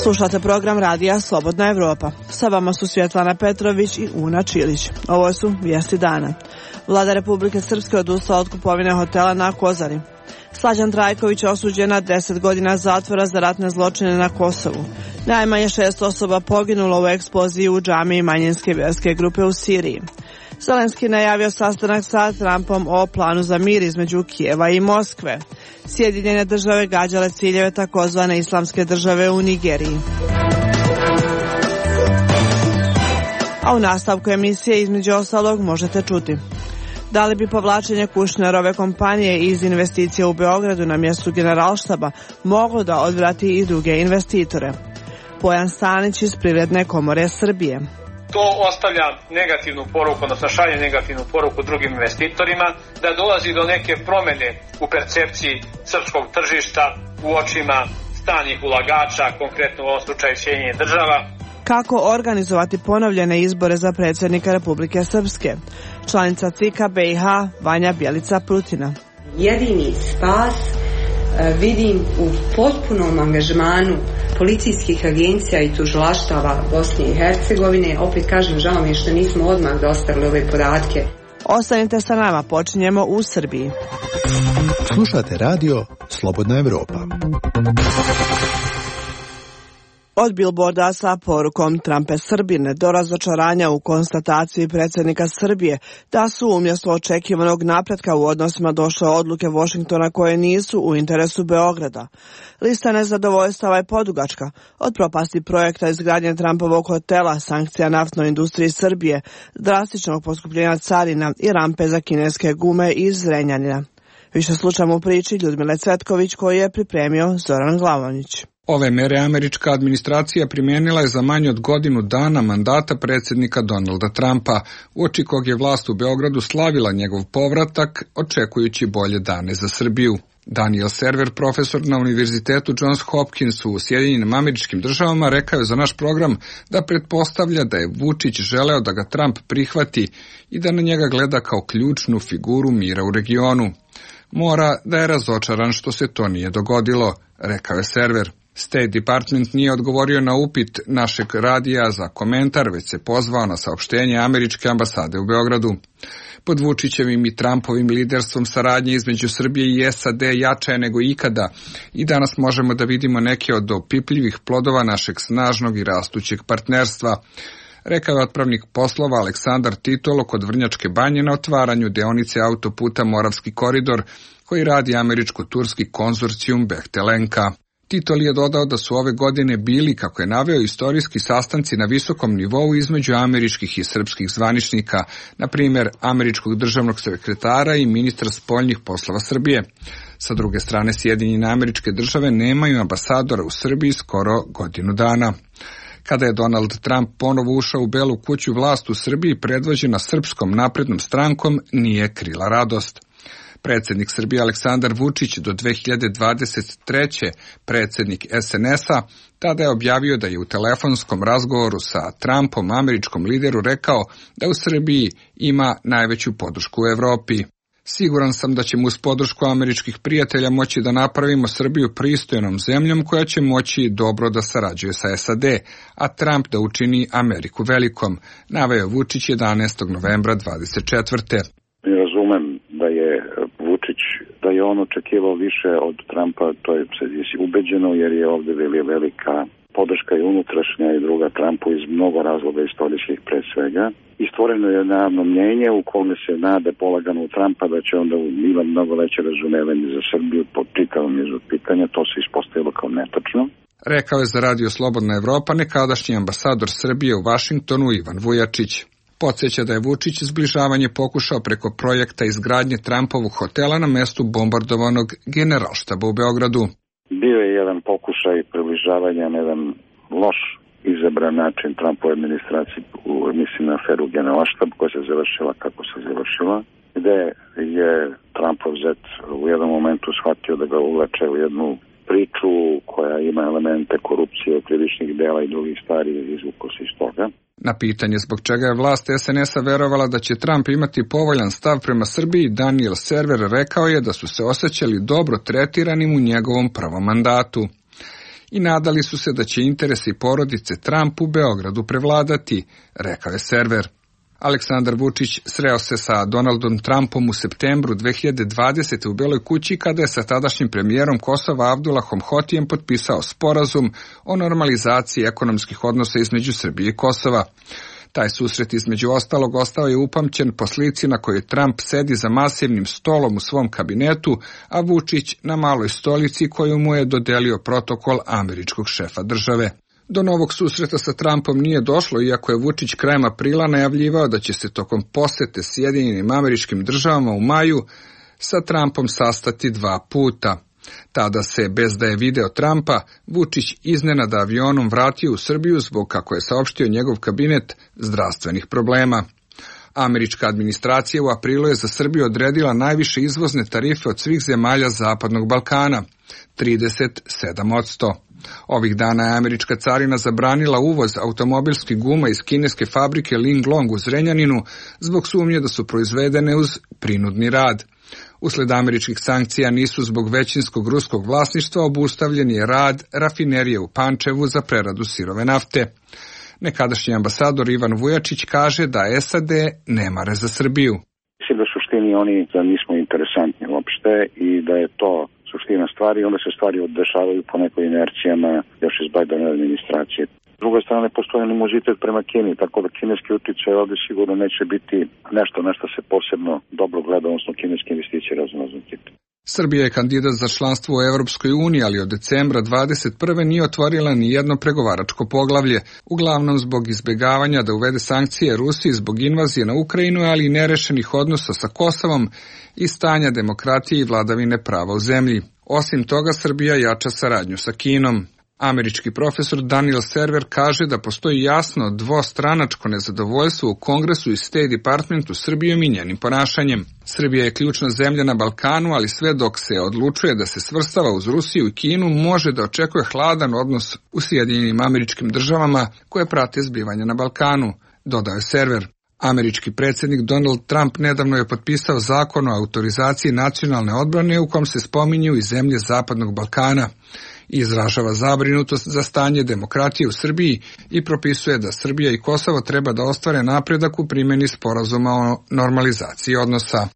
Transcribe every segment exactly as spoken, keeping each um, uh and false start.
Slušate program radija Slobodna Evropa. Sa vama su Svjetlana Petrović i Una Čilić. Ovo su vijesti dana. Vlada Republike Srpske odustala od kupovine hotela na Kozari. Slađan Trajković osuđen na deset godina zatvora za ratne zločine na Kosovu. Najmanje šest osoba poginulo u eksploziji u džamiji manjinske vjerske grupe u Siriji. Zelenski najavio sastanak sa Trumpom o planu za mir između Kijeva i Moskve. Sjedinjene države gađale ciljeve takozvane islamske države u Nigeriji. A u nastavku emisije između ostalog možete čuti: da li bi povlačenje Kušnerove kompanije iz investicije u Beogradu na mjestu Generalštaba moglo da odvrati i druge investitore? Bojan Stanić iz Privredne komore Srbije. To ostavlja negativnu poruku, odnosno šalje negativnu poruku drugim investitorima, da dolazi do neke promjene u percepciji srpskog tržišta u očima stranih ulagača, konkretno u ovom slučaju Sjedinjenih država. Kako organizovati ponovljene izbore za predsjednika Republike Srpske? Članica C I K-a B i H Vanja Bjelica-Prutina. Jedini spas vidim u potpunom angažmanu policijskih agencija i tužilaštava Bosne i Hercegovine. Opet kažem, žao mi je što nismo odmah dostavili ove podatke. Ostanite sa nama, počinjemo u Srbiji. Slušate radio Slobodna Evropa. Od bilborda sa porukom Trumpe Srbine do razočaranja u konstataciji predsjednika Srbije da su umjesto očekivanog napretka u odnosima došle odluke Washingtona koje nisu u interesu Beograda. Lista nezadovoljstava je podugačka, od propasti projekta izgradnje Trumpovog hotela, sankcija naftnoj industriji Srbije, drastičnog poskupljenja carina i rampe za kineske gume iz Zrenjanina. Više slučamo u priči Ljudmile Cvetković koju je pripremio Zoran Glavonić. Ove mere američka administracija primijenila je za manje od godinu dana mandata predsjednika Donalda Trumpa, uoči kog je vlast u Beogradu slavila njegov povratak, očekujući bolje dane za Srbiju. Daniel Server, profesor na Univerzitetu Johns Hopkins u Sjedinjenim Američkim Državama, rekao je za naš program da pretpostavlja da je Vučić želeo da ga Trump prihvati i da na njega gleda kao ključnu figuru mira u regionu. Mora da je razočaran što se to nije dogodilo, rekao je Server. State Department nije odgovorio na upit našeg radija za komentar, već se pozvao na saopštenje američke ambasade u Beogradu. Pod Vučićevim i Trumpovim liderstvom saradnje između Srbije i S A D jača je nego ikada i danas možemo da vidimo neke od opipljivih plodova našeg snažnog i rastućeg partnerstva, rekao je otpravnik poslova Aleksandar Titolo kod Vrnjačke Banje na otvaranju deonice autoputa Moravski koridor koji radi američko-turski konzorcijum Behtelenka. Titol je dodao da su ove godine bili, kako je naveo, istorijski sastanci na visokom nivou između američkih i srpskih zvaničnika, na primjer američkog državnog sekretara i ministra spoljnih poslova Srbije. Sa druge strane, Sjedinjene Američke Države nemaju ambasadora u Srbiji skoro godinu dana. Kada je Donald Trump ponovo ušao u Belu kuću, vlast u Srbiji predvođena Srpskom naprednom strankom nije krila radost. Predsjednik Srbije Aleksandar Vučić, do dve hiljade dvadeset treće predsjednik S N S-a, tada je objavio da je u telefonskom razgovoru sa Trumpom, američkom lideru, rekao da u Srbiji ima najveću podršku u Evropi. Siguran sam da ćemo uz podršku američkih prijatelja moći da napravimo Srbiju pristojnom zemljom koja će moći dobro da sarađuje sa S A D, a Trump da učini Ameriku velikom, naveo Vučić jedanaestog novembra dvadeset četvrte. Razumem da je Vučić, da je on očekivao više od Trumpa, to je ubeđeno, jer je ovdje velika podrška i unutrašnja i druga Trumpu iz mnogo razloga istorijskih pre svega. I stvoreno je naravno mnjenje u kome se nade polagano u Trumpa da će onda imati mnogo veće razumevanje za Srbiju po čitavom nizu pitanja, to se ispostavilo kao netačno. Rekao je za Radio Slobodna Evropa nekadašnji ambasador Srbije u Vašingtonu Ivan Vujačić. Podsjeća da je Vučić zbližavanje pokušao preko projekta izgradnje Trumpovog hotela na mestu bombardovanog Generalštaba u Beogradu. Bio je jedan pokušaj približavanja na jedan loš izabran način Trumpove administracije, mislim na aferu Generalštab koja se završila kako se završila, gde je Trumpov zet u jednom momentu shvatio da ga uvlače u jednu priču koja ima elemente korupcije, krivičnih dela i drugih stvari i izvuko se iz toga. Na pitanje zbog čega je vlast S N S-a verovala da će Trump imati povoljan stav prema Srbiji, Daniel Server rekao je da su se osjećali dobro tretiranim u njegovom prvom mandatu. i nadali su se da će interesi porodice Trump u Beogradu prevladati, rekao je server. Aleksandar Vučić sreo se sa Donaldom Trumpom u septembru dve hiljade dvadesete. u Beloj kući kada je sa tadašnjim premijerom Kosova Abdulahom Hotijem potpisao sporazum o normalizaciji ekonomskih odnosa između Srbije i Kosova. Taj susret između ostalog ostao je upamćen po slici na kojoj Trump sedi za masivnim stolom u svom kabinetu, a Vučić na maloj stolici koju mu je dodelio protokol američkog šefa države. Do novog susreta sa Trumpom nije došlo, iako je Vučić krajem aprila najavljivao da će se tokom posete Sjedinjenim Američkim Državama u maju sa Trumpom sastati dva puta. Tada se, bez da je video Trumpa, Vučić iznenada avionom vratio u Srbiju zbog, kako je saopštio njegov kabinet, zdravstvenih problema. Američka administracija u aprilu je za Srbiju odredila najviše izvozne tarife od svih zemalja Zapadnog Balkana, trideset sedam posto. Ovih dana je američka carina zabranila uvoz automobilskih guma iz kineske fabrike Linglong u Zrenjaninu zbog sumnje da su proizvedene uz prinudni rad. Usled američkih sankcija nisu zbog većinskog ruskog vlasništva obustavljen je rad rafinerije u Pančevu za preradu sirove nafte. Nekadašnji ambasador Ivan Vujačić kaže da S A D ne mare za Srbiju. Mislim da u suštini oni da nismo interesantni uopšte i da je to suština stvari, onda se stvari oddešavaju po nekoj inercijama još iz Bajdenove administracije. S druge strane, postoji animozitet prema Kini, tako da kineski uticaj ovdje sigurno neće biti nešto na što se posebno dobro gleda, odnosno kineske investicije raznoraznog tipa. Srbija je kandidat za članstvo u Evropskoj uniji, ali od decembra dvadeset prve nije otvorila ni jedno pregovaračko poglavlje, uglavnom zbog izbjegavanja da uvede sankcije Rusiji zbog invazije na Ukrajinu, ali i nerešenih odnosa sa Kosovom i stanja demokratije i vladavine prava u zemlji. Osim toga, Srbija jača saradnju sa Kinom. Američki profesor Daniel Server kaže da postoji jasno dvostranačko nezadovoljstvo u Kongresu i State Departmentu Srbijom i njenim ponašanjem. Srbija je ključna zemlja na Balkanu, ali sve dok se odlučuje da se svrstava uz Rusiju i Kinu, može da očekuje hladan odnos u Sjedinjenim Američkim Državama koje prate zbivanja na Balkanu, dodao je Server. Američki predsjednik Donald Trump nedavno je potpisao zakon o autorizaciji nacionalne odbrane u kom se spominju i zemlje Zapadnog Balkana. Izražava zabrinutost za stanje demokratije u Srbiji i propisuje da Srbija i Kosovo treba da ostvare napredak u primjeni sporazuma o normalizaciji odnosa.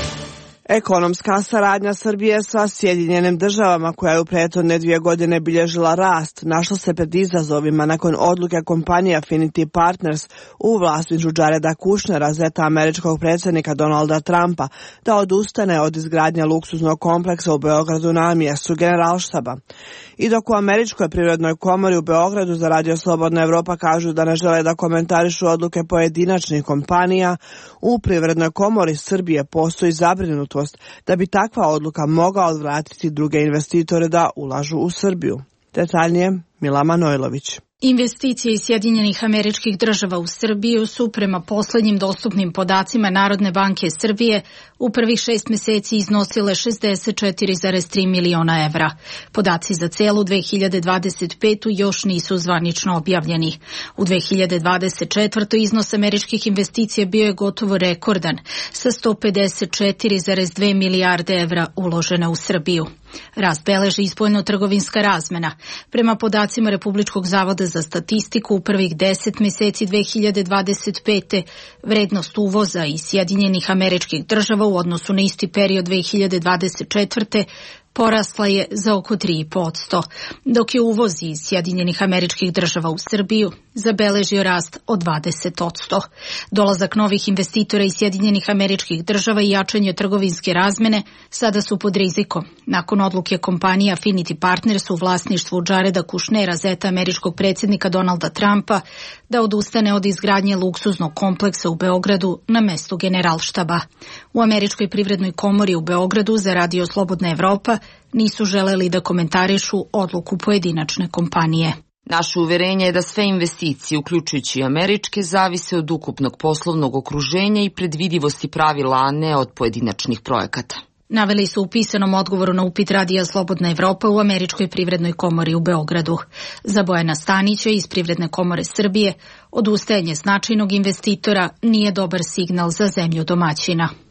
Ekonomska saradnja Srbije sa Sjedinjenim Državama, koja je u prethodne dvije godine bilježila rast, našla se pred izazovima nakon odluke kompanije Affinity Partners u vlasništvu Jareda Kushnera, zeta američkog predsjednika Donalda Trumpa, da odustane od izgradnje luksuznog kompleksa u Beogradu na mjestu Generalštaba. I dok u Američkoj privrednoj komori u Beogradu za Radio Slobodna Evropa kažu da ne žele da komentarišu odluke pojedinačnih kompanija, u Privrednoj komori Srbije postoji zabrinutost da bi takva odluka mogla odvratiti druge investitore da ulažu u Srbiju. Detaljnije Mila Manojlović. Investicije iz Sjedinjenih Američkih Država u Srbiju su prema posljednjim dostupnim podacima Narodne banke Srbije u prvih šest mjeseci iznosile šezdeset četiri zarez tri miliona evra. Podaci za celu dve hiljade dvadeset petu. još nisu zvanično objavljeni. U dve hiljade dvadeset četvrtoj. iznos američkih investicija bio je gotovo rekordan, sa sto pedeset četiri zarez dve milijarde evra uložene u Srbiju. Rast beleži i spoljno-trgovinska razmena. Prema podacima Republičkog zavoda za statistiku u prvih deset mjeseci dve hiljade dvadeset pete. vrednost uvoza iz Sjedinjenih Američkih Država u odnosu na isti period dve hiljade dvadeset četvrte. porasla je za oko tri posto, dok je uvoz iz Sjedinjenih Američkih Država u Srbiju zabeležio rast od dvadeset posto. Dolazak novih investitora iz Sjedinjenih Američkih Država i jačanje trgovinske razmene sada su pod rizikom. Nakon odluke kompanije Affinity Partners u vlasništvu Jareda Kushnera, zeta američkog predsjednika Donalda Trumpa, da odustane od izgradnje luksuznog kompleksa u Beogradu na mestu Generalštaba. U Američkoj privrednoj komori u Beogradu za Radio Slobodna Evropa nisu želeli da komentarišu odluku pojedinačne kompanije. Naše uverenje je da sve investicije, uključujući i američke, zavise od ukupnog poslovnog okruženja i predvidivosti pravila, a ne od pojedinačnih projekata. Naveli su u pisanom odgovoru na upit Radija Slobodna Evropa u Američkoj privrednoj komori u Beogradu. Za Bojana Stanića iz Privredne komore Srbije, odustajanje značajnog investitora nije dobar signal za zemlju domaćina.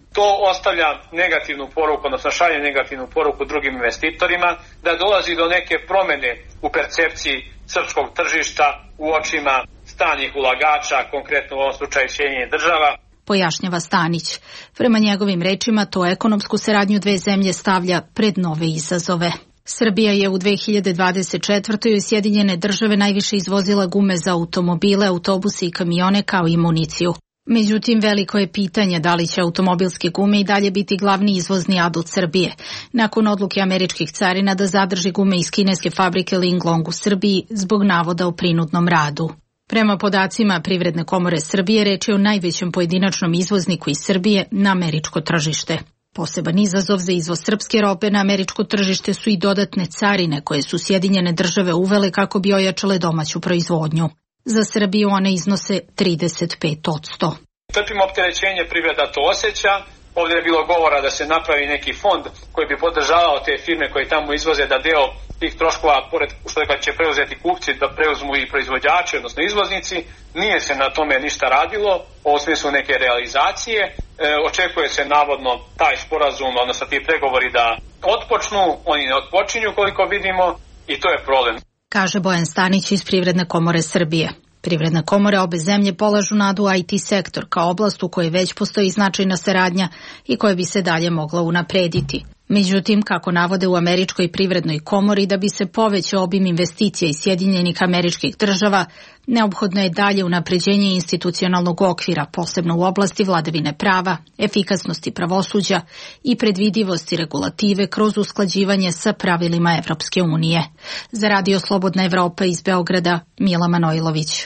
To ostavlja negativnu poruku, odnosno šalje negativnu poruku drugim investitorima, da dolazi do neke promene u percepciji srpskog tržišta u očima stranih ulagača, konkretno u ovom slučaju Sjedinjenih država. Pojašnjava Stanić. Prema njegovim rečima, to ekonomsku saradnju dve zemlje stavlja pred nove izazove. Srbija je u dve hiljade dvadeset četvrtoj u Sjedinjene države najviše izvozila gume za automobile, autobuse i kamione kao i municiju. Međutim, veliko je pitanje da li će automobilske gume i dalje biti glavni izvozni adut Srbije, nakon odluke američkih carina da zadrži gume iz kineske fabrike Linglong u Srbiji zbog navoda o prinudnom radu. Prema podacima Privredne komore Srbije, reč je o najvećem pojedinačnom izvozniku iz Srbije na američko tržište. Poseban izazov za izvoz srpske robe na američko tržište su i dodatne carine koje su Sjedinjene države uvele kako bi ojačale domaću proizvodnju. Za Srbiju one iznose trideset pet posto. Trpimo opterećenje, privreda to osjeća. Ovdje je bilo govora da se napravi neki fond koji bi podržavao te firme koje tamo izvoze, da deo tih troškova, pored što će preuzeti kupci, da preuzmu i proizvođači, odnosno izvoznici. Nije se na tome ništa radilo, u smislu neke realizacije. E, očekuje se navodno taj sporazum, odnosno ti pregovori da otpočnu, oni ne otpočinju koliko vidimo i to je problem. Kaže Bojan Stanić iz Privredne komore Srbije. Privredne komore obe zemlje polažu nadu u I T sektor kao oblast u kojoj već postoji značajna saradnja i koja bi se dalje mogla unaprediti. Međutim, kako navode u Američkoj privrednoj komori, da bi se povećao obim investicija iz Sjedinjenih Američkih Država, neophodno je dalje unapređenje institucionalnog okvira, posebno u oblasti vladavine prava, efikasnosti pravosuđa i predvidivosti regulative kroz usklađivanje sa pravilima Evropske unije. Za Radio Slobodna Evropa iz Beograda, Mila Manojlović.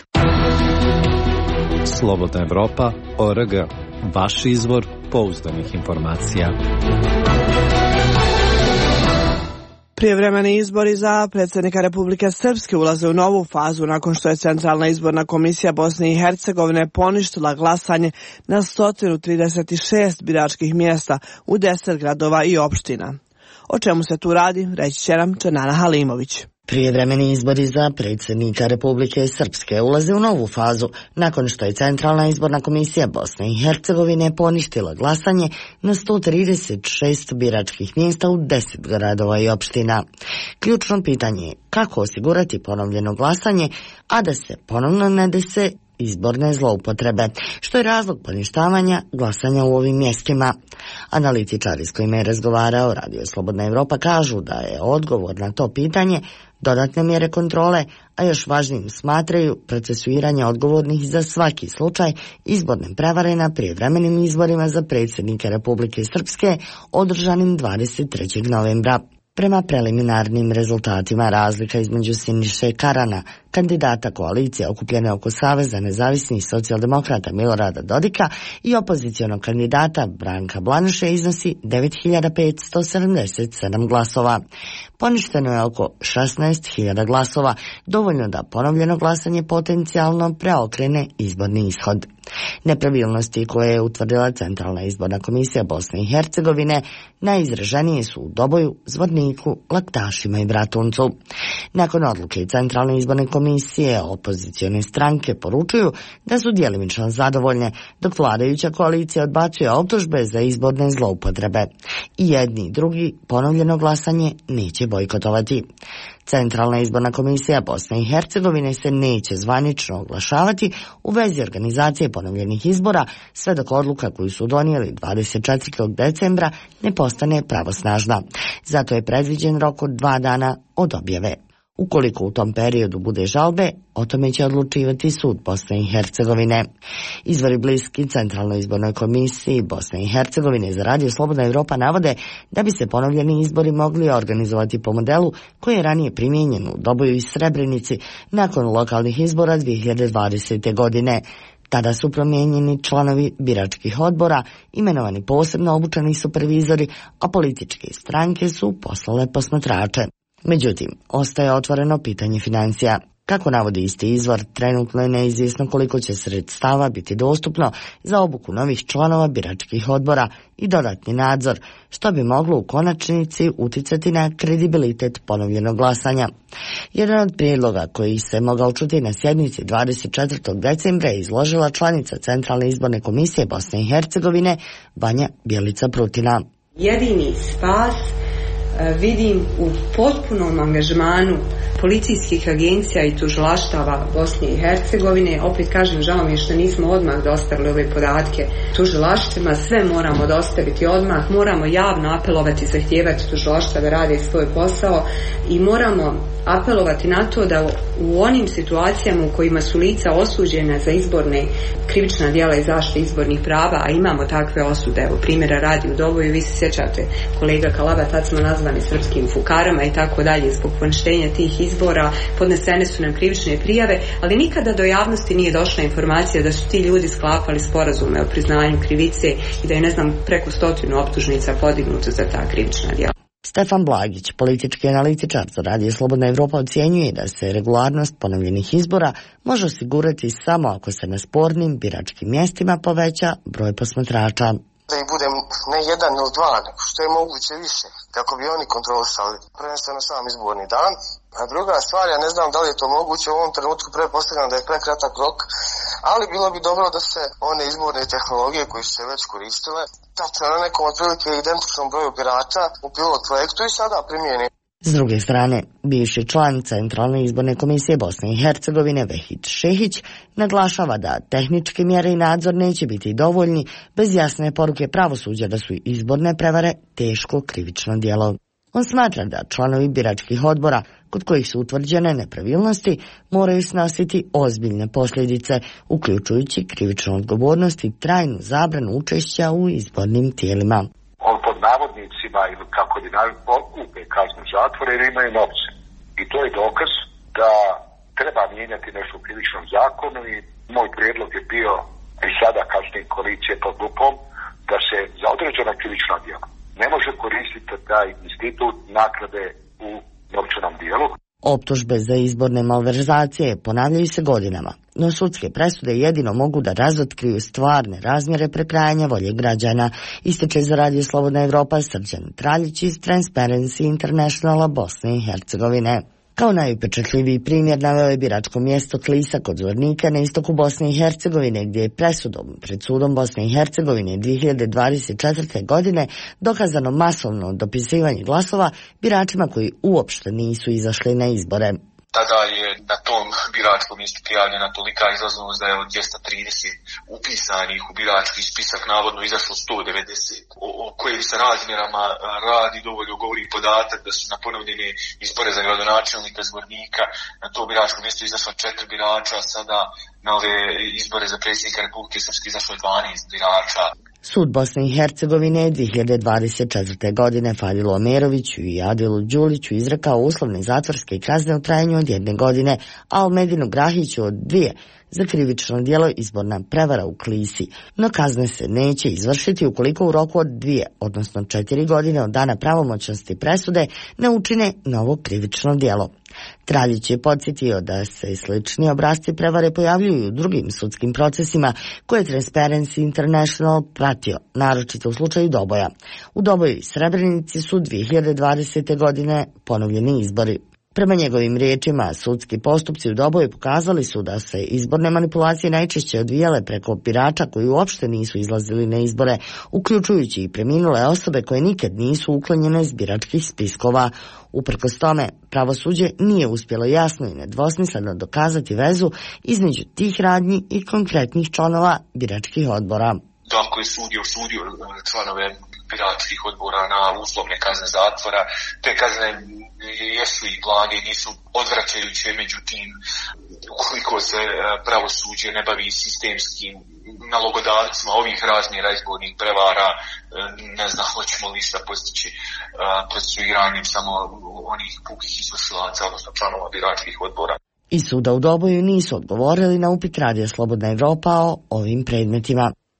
Slobodna Evropa, O R G, vaš izvor pouzdanih informacija. Prijevremeni izbori za predsjednika Republike Srpske ulaze u novu fazu nakon što je Centralna izborna komisija Bosne i Hercegovine poništila glasanje na sto trideset šest biračkih mjesta u deset gradova i opština. O čemu se tu radi, reći će nam Čenana Halimović. Prijevremeni izbori za predsjednika Republike Srpske ulaze u novu fazu nakon što je Centralna izborna komisija Bosne i Hercegovine poništila glasanje na sto trideset šest biračkih mjesta u deset gradova i opština. Ključno pitanje je kako osigurati ponovljeno glasanje, a da se ponovno ne dese izborne zloupotrebe, što je razlog poništavanja glasanja u ovim mjestima. Analitičari s kojima je razgovarao Radio Slobodna Evropa kažu da je odgovor na to pitanje dodatne mjere kontrole, a još važnijim smatraju procesuiranje odgovornih za svaki slučaj izborne prevare na prijevremenim izborima za predsjednike Republike Srpske održanim dvadeset trećeg novembra. Prema preliminarnim rezultatima razlika između Siniše Karana, kandidata koalicije okupljene oko Saveza nezavisnih socijaldemokrata Milorada Dodika i opozicionog kandidata Branka Blaneše iznosi devet hiljada petsto sedamdeset sedam glasova. Poništeno je oko šesnaest hiljada glasova, dovoljno da ponovljeno glasanje potencijalno preokrene izborni ishod. Nepravilnosti koje je utvrdila Centralna izborna komisija Bosne i Hercegovine najizraženije su u Doboju, Zvorniku, Laktašima i Bratuncu. Nakon odluke Centralne izborne komisije, opozicione stranke poručuju da su djelimično zadovoljne, dok vladajuća koalicija odbacuje optužbe za izborne zloupotrebe. I jedni i drugi ponovljeno glasanje neće bojkotovati. Centralna izborna komisija Bosne i Hercegovine se neće zvanično oglašavati u vezi organizacije ponovljenih izbora sve dok odluka koju su donijeli dvadeset četvrtog decembra ne postane pravosnažna. Zato je predviđen rok od dva dana od objave. Ukoliko u tom periodu bude žalbe, o tome će odlučivati sud Bosne i Hercegovine. Izvori bliski Centralnoj izbornoj komisiji Bosne i Hercegovine za Radio Slobodna Evropa navode da bi se ponovljeni izbori mogli organizovati po modelu koji je ranije primijenjen u Doboju i Srebrenici nakon lokalnih izbora dvije hiljade dvadesete. godine. Tada su promijenjeni članovi biračkih odbora, imenovani posebno obučeni supervizori, a političke stranke su poslale posmatrače. Međutim, ostaje otvoreno pitanje financija. Kako navodi isti izvor, trenutno je neizvjesno koliko će sredstava biti dostupno za obuku novih članova biračkih odbora i dodatni nadzor, što bi moglo u konačnici uticati na kredibilitet ponovljenog glasanja. Jedan od prijedloga koji se mogao čuti na sjednici dvadeset četvrtog decembra je izložila članica Centralne izborne komisije Bosne i Hercegovine Vanja Bjelica Prutina. Jedini spas vidim u potpunom angažmanu policijskih agencija i tužilaštava Bosne i Hercegovine. Opet kažem, žao mi je što nismo odmah dostavili ove podatke tužilaštvima. Sve moramo dostaviti odmah, moramo javno apelovati, zahtijevati tužilaštva da rade svoj posao i moramo apelovati na to da u onim situacijama u kojima su lica osuđena za izborne krivična djela i zaštite izbornih prava, a imamo takve osude, evo primjera radi u Doboju, vi se sjećate kolega Kalaba, tad smo nazvani srpskim fukarama i tako dalje, zbog poništenja tih izbora podnesene su nam krivične prijave, ali nikada do javnosti nije došla informacija da su ti ljudi sklapali sporazume o priznanju krivice i da je, ne znam, preko stotinu optužnica podignuto za ta krivična djela. Stefan Blagić, politički analitičar za Radio Slobodna Evropa, ocjenjuje da se regularnost ponovljenih izbora može osigurati samo ako se na spornim biračkim mjestima poveća broj posmatrača. Da ih bude ne jedan ili dva, nego što je moguće više, kako bi oni kontrolisali prvenstveno sam izborni dan. A druga stvar, ja ne znam da li je to moguće u ovom trenutku, pretpostavljam da je prekratak rok, ali bilo bi dobro da se one izborne tehnologije koje su se već koristile, tačno na nekom otprilike identičnom broju birača u pilot projektu i sada primijeni. S druge strane, bivši član Centralne izborne komisije Bosne i Hercegovine Vehid Šehić naglašava da tehničke mjere i nadzor neće biti dovoljni bez jasne poruke pravosuđa da su izborne prevare teško krivično djelo. On smatra da članovi biračkih odbora kod kojih su utvrđene nepravilnosti moraju snositi ozbiljne posljedice, uključujući krivičnu odgovornost i trajnu zabranu učešća u izbornim tijelima. On pod navodnicima ili kako bi pokupe kaznu zatvora jer imaju novce. I to je dokaz da treba mijenjati nešto u krivičnom zakonu i moj prijedlog je bio i sada kasnije koalicije pod lupom da se za određena krivična djela ne može koristiti taj institut naknade u novčanom dijelu. Optužbe za izborne malverzacije ponavljaju se godinama, no sudske presude jedino mogu da razotkriju stvarne razmjere prekrajanja volje građana, ističe za Radio Slobodna Evropa Srđan Traljić iz Transparency Internationala Bosne i Hercegovine. Kao najupečatljiviji primjer naveo je biračko mjesto Klisa kod Zvornika na istoku Bosne i Hercegovine, gdje je presudom pred sudom Bosne i Hercegovine dvije hiljade dvadeset četvrte. godine dokazano masovno dopisivanje glasova biračima koji uopšte nisu izašli na izbore. Tada je na tom biračkom mjestu prijavljena tolika izlaznost da je od dvjesto trideset upisanih u birački spisak navodno izašlo sto devedeset. O, o kojim se razmjerama radi dovoljno govori podatak da su na ponovljene izbore za gradonačelnika Zvornika na to biračko mjesto izašla četiri birača, a sada na ove izbore za predsjednika Republike Srpske izašlo je dvanaest birača. Sud Bosne i Hercegovine dvije hiljade dvadeset četvrte. godine Fadilu Omeroviću i Adilu Đuliću izrekao uslovne zatvorske kazne u trajanju od jedne godine, a Almedinu Grahiću od dvije za krivično djelo izborna prevara u Klisi. No kazne se neće izvršiti ukoliko u roku od dvije, odnosno četiri godine od dana pravomoćnosti presude ne učine novo krivično djelo. Traljić je podsjetio da se slični obrasci prevare pojavljuju u drugim sudskim procesima koje je Transparency International pratio, naročito u slučaju Doboja. U Doboju i Srebrenici su dvije hiljade dvadesete. godine ponovljeni izbori. Prema njegovim riječima, sudski postupci u Doboju pokazali su da se izborne manipulacije najčešće odvijale preko birača koji uopšte nisu izlazili na izbore, uključujući i preminule osobe koje nikad nisu uklonjene iz biračkih spiskova. Uprkos tome, pravosuđe nije uspjelo jasno i nedvosmisleno dokazati vezu između tih radnji i konkretnih članova biračkih odbora. Ako je sudio osudio članove biračkih odbora na uslovne kazne zatvora, te kazne jesu i blage, nisu odvraćajuće, međutim, ukoliko se pravosuđe ne bavi sistemskim nalogodavcima ovih razmjera izbornih prevara, ne znam hoćemo li šta postići procesuiranjem samo onih pukih izvršilaca, odnosno članova biračkih odbora. Iz suda u Doboju nisu odgovorili na upit Radio Slobodna Evropa o ovim predmetima.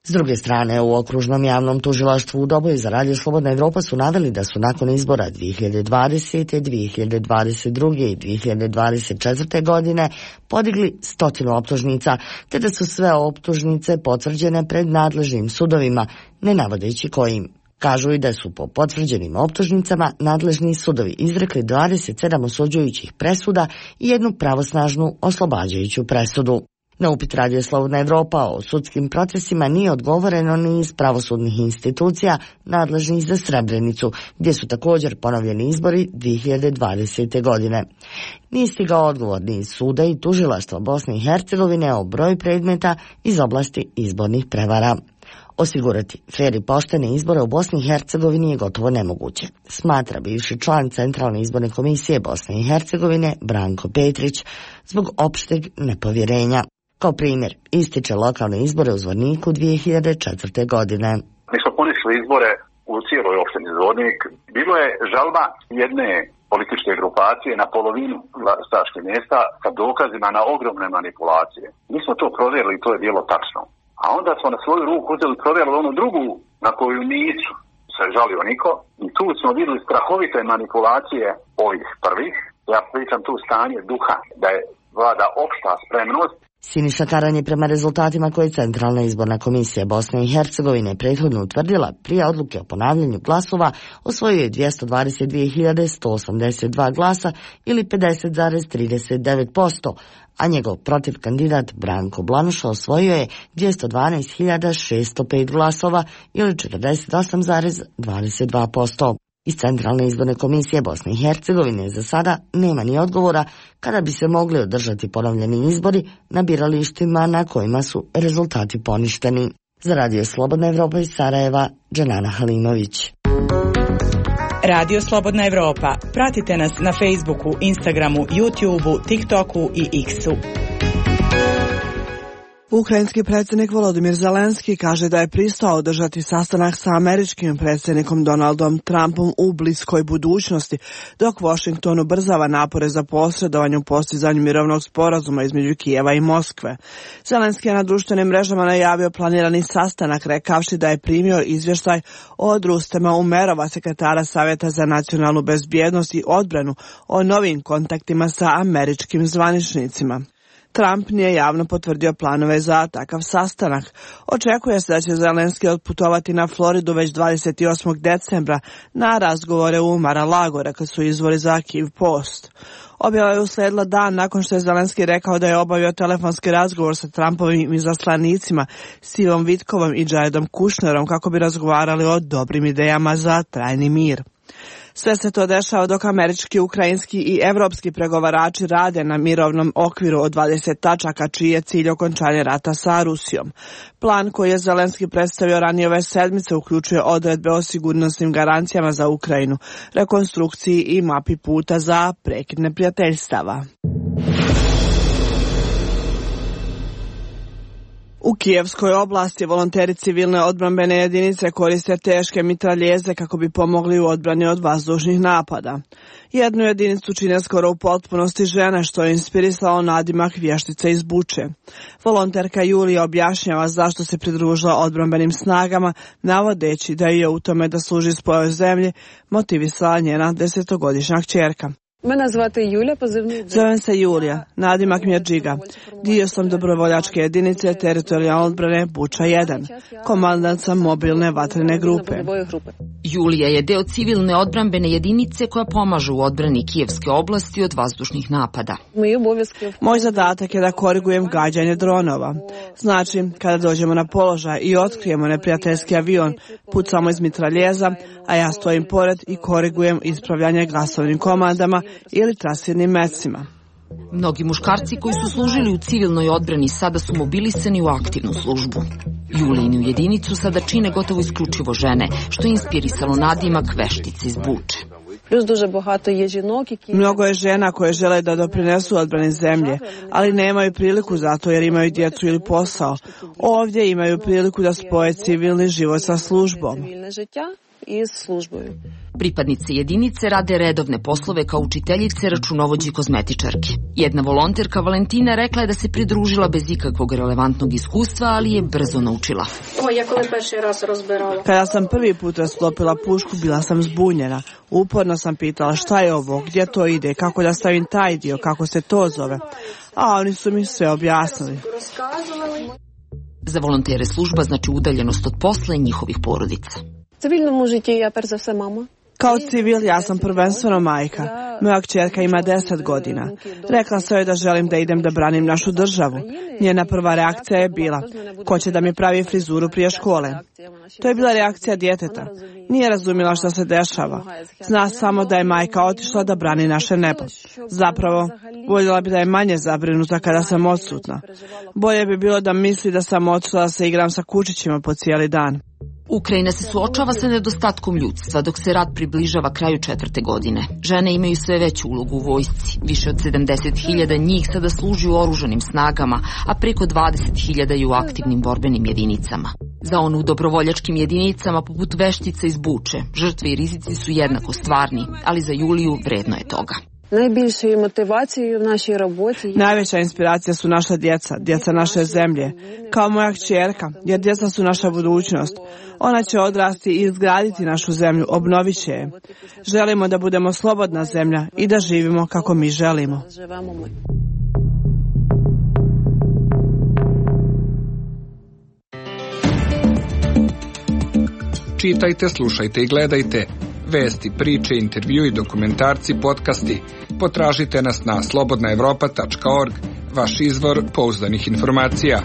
S druge strane, u okružnom javnom tužilaštvu u Doboju za Radio Slobodna Evropa su naveli da su nakon izbora dvije hiljade dvadesete, dvije hiljade dvadeset druge i dvije hiljade dvadeset četvrte. godine podigli stotinu optužnica, te da su sve optužnice potvrđene pred nadležnim sudovima, ne navodeći kojim. Kažu i da su po potvrđenim optužnicama nadležni sudovi izrekli dvadeset sedam osuđujućih presuda i jednu pravosnažnu oslobađajuću presudu. Na upit Radio Slobodna Evropa o sudskim procesima nije odgovoreno ni iz pravosudnih institucija nadležnih za Srebrenicu, gdje su također ponovljeni izbori dvije hiljade dvadesete. godine. Nije stigao odgovor ni iz suda i tužilaštva Bosne i Hercegovine o broju predmeta iz oblasti izbornih prevara. Osigurati fer i poštene izbore u Bosni i Hercegovini je gotovo nemoguće, smatra bivši član Centralne izborne komisije Bosne i Hercegovine Branko Petrić, zbog opšteg nepovjerenja. Kao primjer, ističe lokalne izbore u Zvorniku dvije hiljade četvrte. godine. Mi smo poništili izbore u cijeloj opštini Zvornik. Bilo je žalba jedne političke grupacije na polovinu glasačkih mjesta sa dokazima na ogromne manipulacije. Mi smo to provjerili i to je bilo tačno. A onda smo na svoju ruku uzeli provjerili onu drugu na koju nisu se žalio niko i tu smo vidjeli strahovite manipulacije ovih prvih. Ja pričam tu stanje duha, da je vlada opšta spremnost. Siniša Karan je prema rezultatima koje Centralna izborna komisija Bosne i Hercegovine prethodno utvrdila prije odluke o ponavljanju glasova, osvojio je dvjesto dvadeset dvije hiljade sto osamdeset dva glasa ili pedeset zarez trideset devet posto, a njegov protiv kandidat Branko Blanuša osvojio je dvjesto dvanaest hiljada šesto pet glasova ili četrdeset osam zarez dvadeset dva posto. Iz Centralne izborne komisije Bosne i Hercegovine za sada nema ni odgovora kada bi se mogli održati ponovljeni izbori na biralištima na kojima su rezultati poništeni. Za Radio Slobodna Evropa iz Sarajeva, Dženana Halimović. Radio Slobodna Evropa. Pratite nas na Facebooku, Instagramu, YouTubeu, TikToku i X-u. Ukrajinski predsjednik Volodimir Zelenski kaže da je pristao održati sastanak sa američkim predsjednikom Donaldom Trumpom u bliskoj budućnosti, dok Washington ubrzava napore za posredovanje u postizanju mirovnog sporazuma između Kijeva i Moskve. Zelenski je na društvenim mrežama najavio planirani sastanak, rekavši da je primio izvještaj od Rustema Umerova, sekretara Savjeta za nacionalnu bezbjednost i odbranu, o novim kontaktima sa američkim zvaničnicima. Trump nije javno potvrdio planove za takav sastanak. Očekuje se da će Zelenski otputovati na Floridu već dvadeset osmog decembra na razgovore u Mar-a-Lago, rekli su izvori za Kyiv Post. Objava je uslijedila dan nakon što je Zelenski rekao da je obavio telefonski razgovor sa Trumpovim izaslanicima Stevom Witkovom i Jaredom Kushnerom kako bi razgovarali o dobrim idejama za trajni mir. Sve se to dešava dok američki, ukrajinski i evropski pregovarači rade na mirovnom okviru od dvadeset tačaka čiji je cilj okončanje rata sa Rusijom. Plan koji je Zelenski predstavio ranije ove sedmice uključuje odredbe o sigurnosnim garancijama za Ukrajinu, rekonstrukciji i mapi puta za prekid neprijateljstava. U Kijevskoj oblasti volonteri civilne odbrambene jedinice koriste teške mitraljeze kako bi pomogli u odbrani od vazdušnih napada. Jednu jedinicu čine skoro u potpunosti žene, što je inspirisalo nadimak vještice iz Buče. Volonterka Julija objašnjava zašto se pridružila odbrambenim snagama, navodeći da je u tome da služi svojoj zemlji motivisala njena desetogodišnja kćerka. Zovem se Julija, nadimak mi je Džiga. Dio sam dobrovoljačke jedinice teritorijalne odbrane Buča jedan. Komandant sam mobilne vatrene grupe. Julija je deo civilne odbrambene jedinice koja pomaže u odbrani Kijevske oblasti od vazdušnih napada. Moj zadatak je da korigujem gađanje dronova. Znači, kada dođemo na položaj i otkrijemo neprijateljski avion, pucamo iz mitraljeza, a ja stojim pored i korigujem ispravljanje glasovnim komandama ili trasirnim mecima. Mnogi muškarci koji su služili u civilnoj odbrani sada su mobilisani u aktivnu službu. Julijinu jedinicu sada čine gotovo isključivo žene, što je inspirisalo nadimak veštice iz Buče. Mnogo je žena koje žele da doprinesu odbrani zemlje, ali nemaju priliku za to jer imaju djecu ili posao. Ovdje imaju priliku da spoje civilni život sa službom. Pripadnice jedinice rade redovne poslove kao učiteljice, računovođe i kozmetičarke. Jedna volonterka Valentina rekla je da se pridružila bez ikakvog relevantnog iskustva, ali je brzo naučila. Kada sam prvi put rasklopila pušku, bila sam zbunjena. Uporno sam pitala šta je ovo, gdje to ide, kako da stavim taj dio, kako se to zove. A oni su mi sve objasnili. Za volontere služba znači udaljenost od posla i njihovih porodica. Civilnom žitті я перш за все мама. Kao civil, ja sam prvenstveno majka. Moja kćerka ima deset godina. Rekla sam joj da želim da idem da branim našu državu. Njena prva reakcija je bila, ko će da mi pravi frizuru prije škole. To je bila reakcija djeteta. Nije razumjela šta se dešava. Zna samo da je majka otišla da brani naše nebo. Zapravo, voljela bi da je manje zabrinuta kada sam odsutna. Bolje bi bilo da misli da sam otišla da se igram sa kučićima po cijeli dan. Ukrajina se suočava sa nedostatkom ljudstva dok se rat približava kraju četvrte godine. Žene imaju sve veću ulogu u vojsci. Više od sedamdeset hiljada njih sada služi u oružanim snagama, a preko dvadeset hiljada je u aktivnim borbenim jedinicama. Za onu u dobrovoljačkim jedinicama poput veštica iz Buče, žrtve i rizici su jednako stvarni, ali za Juliju vredno je toga. Najbільшою мотивацією в нашій роботі. Najveća inspiracija su naša djeca, djeca naše zemlje. Kao moja kćerka, jer djeca su naša budućnost. Ona će odrasti i izgraditi našu zemlju, obnovit će je. Želimo da budemo slobodna zemlja i da živimo kako mi želimo. Čitajte, slušajte i gledajte. Vesti, priče, intervju i dokumentarci, podcasti. Potražite nas na slobodna evropa tačka org, vaš izvor pouzdanih informacija.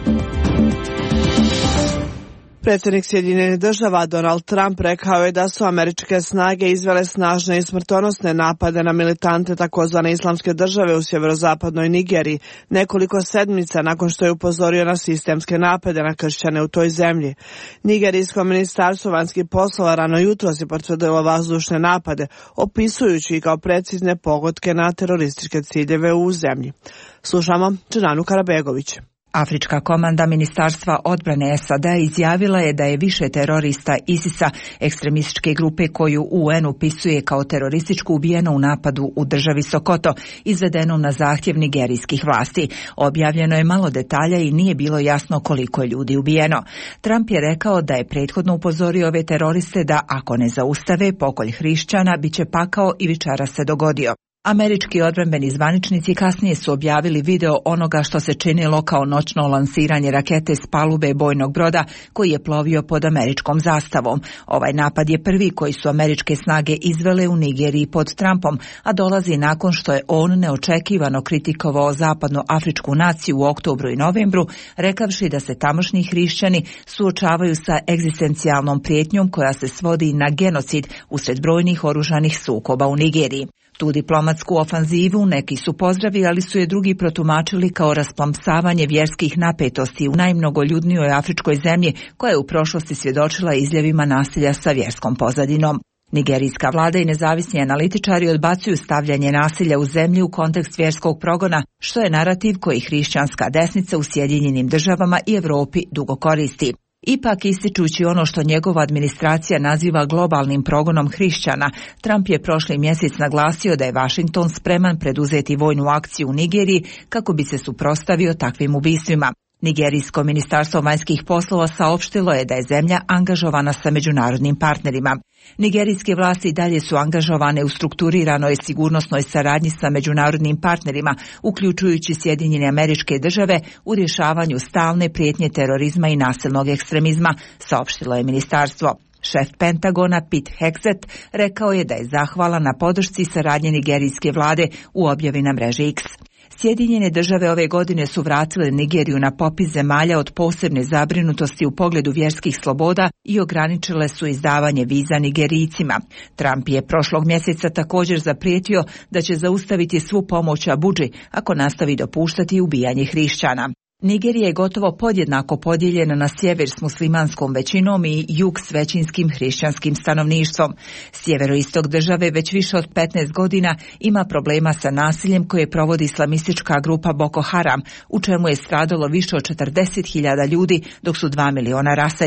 Predsjednik Sjedinjenih država Donald Trump rekao je da su američke snage izvele snažne i smrtonosne napade na militante takozvane islamske države u sjeverozapadnoj Nigeriji nekoliko sedmica nakon što je upozorio na sistemske napade na kršćane u toj zemlji. Nigerijsko ministarstvo vanjskih poslova rano jutros je potvrdilo vazdušne napade, opisujući ih kao precizne pogodke na terorističke ciljeve u zemlji. Slušamo Dženanu Karabegović. Afrička komanda Ministarstva odbrane S A D izjavila je da je više terorista ISIS-a, ekstremističke grupe koju U N upisuje kao terorističku, ubijeno u napadu u državi Sokoto, izvedeno na zahtjev nigerijskih vlasti. Objavljeno je malo detalja i nije bilo jasno koliko je ljudi ubijeno. Trump je rekao da je prethodno upozorio ove teroriste da ako ne zaustave pokolj hrišćana, bit će pakao i večeras se dogodio. Američki odbrambeni zvaničnici kasnije su objavili video onoga što se činilo kao noćno lansiranje rakete s palube bojnog broda koji je plovio pod američkom zastavom. Ovaj napad je prvi koji su američke snage izvele u Nigeriji pod Trumpom, a dolazi nakon što je on neočekivano kritikovao zapadnoafričku naciju u oktobru i novembru, rekavši da se tamošnji hrišćani suočavaju sa egzistencijalnom prijetnjom koja se svodi na genocid usred brojnih oružanih sukoba u Nigeriji. Tu diplomatsku ofanzivu neki su pozdravili, ali su je drugi protumačili kao rasplamsavanje vjerskih napetosti u najmnogoljudnijoj afričkoj zemlji koja je u prošlosti svjedočila izljevima nasilja sa vjerskom pozadinom. Nigerijska vlada i nezavisni analitičari odbacuju stavljanje nasilja u zemlji u kontekst vjerskog progona, što je narativ koji hrišćanska desnica u Sjedinjenim državama i Europi dugo koristi. Ipak, ističući ono što njegova administracija naziva globalnim progonom hrišćana, Trump je prošli mjesec naglasio da je Washington spreman preduzeti vojnu akciju u Nigeriji kako bi se suprotstavio takvim ubistvima. Nigerijsko ministarstvo vanjskih poslova saopštilo je da je zemlja angažovana sa međunarodnim partnerima. Nigerijske vlasti dalje su angažovane u strukturiranoj sigurnosnoj saradnji sa međunarodnim partnerima, uključujući Sjedinjene Američke Države, u rješavanju stalne prijetnje terorizma i nasilnog ekstremizma, saopštilo je ministarstvo. Šef Pentagona Pete Hegseth rekao je da je zahvalan na podršci saradnje nigerijske vlade u objavi na mreži X. Sjedinjene države ove godine su vratile Nigeriju na popis zemalja od posebne zabrinutosti u pogledu vjerskih sloboda i ograničile su izdavanje viza Nigerijcima. Trump je prošlog mjeseca također zaprijetio da će zaustaviti svu pomoć Abudži ako nastavi dopuštati ubijanje hrišćana. Nigerija je gotovo podjednako podijeljena na sjever s muslimanskom većinom i jug s većinskim hrišćanskim stanovništvom. Sjeveroistok države već više od petnaest godina ima problema sa nasiljem koje provodi islamistička grupa Boko Haram, u čemu je stradalo više od četrdeset hiljada ljudi, dok su dva miliona raseljena.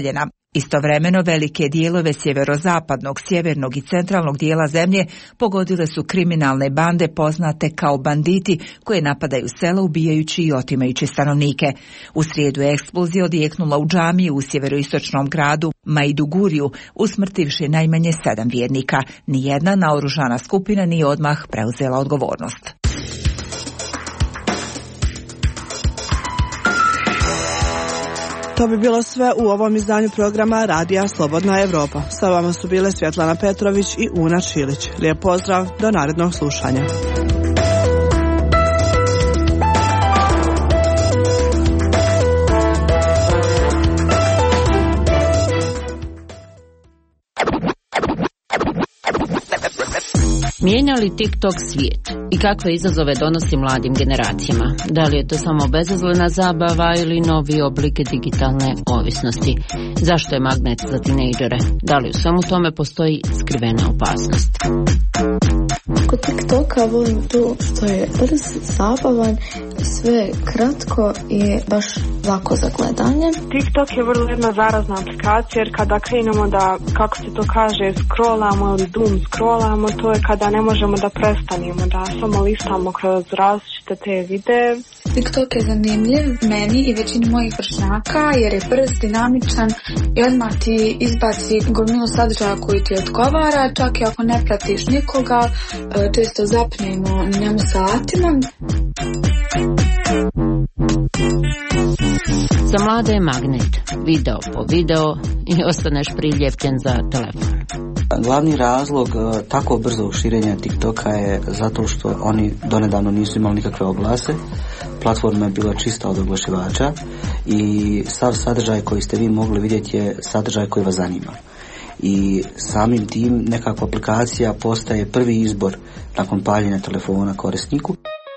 Istovremeno velike dijelove sjeverozapadnog, sjevernog i centralnog dijela zemlje pogodile su kriminalne bande poznate kao banditi koje napadaju sela ubijajući i otimajući stanovnike. U srijedu je eksplozija odjeknula u džamiji u sjeveroistočnom gradu Maiduguriju, usmrtivši najmanje sedam vjernika. Nijedna naoružana skupina nije odmah preuzela odgovornost. To bi bilo sve u ovom izdanju programa Radija Slobodna Evropa. Sa vama su bile Svjetlana Petrović i Una Čilić. Lijep pozdrav, do narednog slušanja. Mijenja li TikTok svijet i kakve izazove donosi mladim generacijama? Da li je to samo bezazlena zabava ili novi oblik digitalne ovisnosti? Zašto je magnet za tinejdžere? Da li u svemu tome postoji skrivena opasnost? Kod TikToka volim to što je brz, zabavan, sve kratko i baš lako za gledanje. TikTok je vrlo jedna zarazna aplikacija jer kada krenemo da, kako se to kaže, scrollamo ili doom scrollamo, to je kada ne možemo da prestanemo, da samo listamo kroz različite te videe. TikTok je zanimljiv meni i većini mojih vršnjaka jer je brz, dinamičan i odmah ti izbaci gomilu sadržaja koji ti odgovara, čak i ako ne pratiš nikoga, često zapnemo na njemu satima. Za mlade je magnet, video po video i ostaneš priljepćen za telefon. Glavni razlog tako brzog širenja TikToka je zato što oni donedavno nisu imali nikakve oglase. Platforma je bila čista od oglašivača i sav sadržaj koji ste vi mogli vidjeti je sadržaj koji vas zanima. I samim tim nekakva aplikacija postaje prvi izbor nakon paljenja telefona korisniku.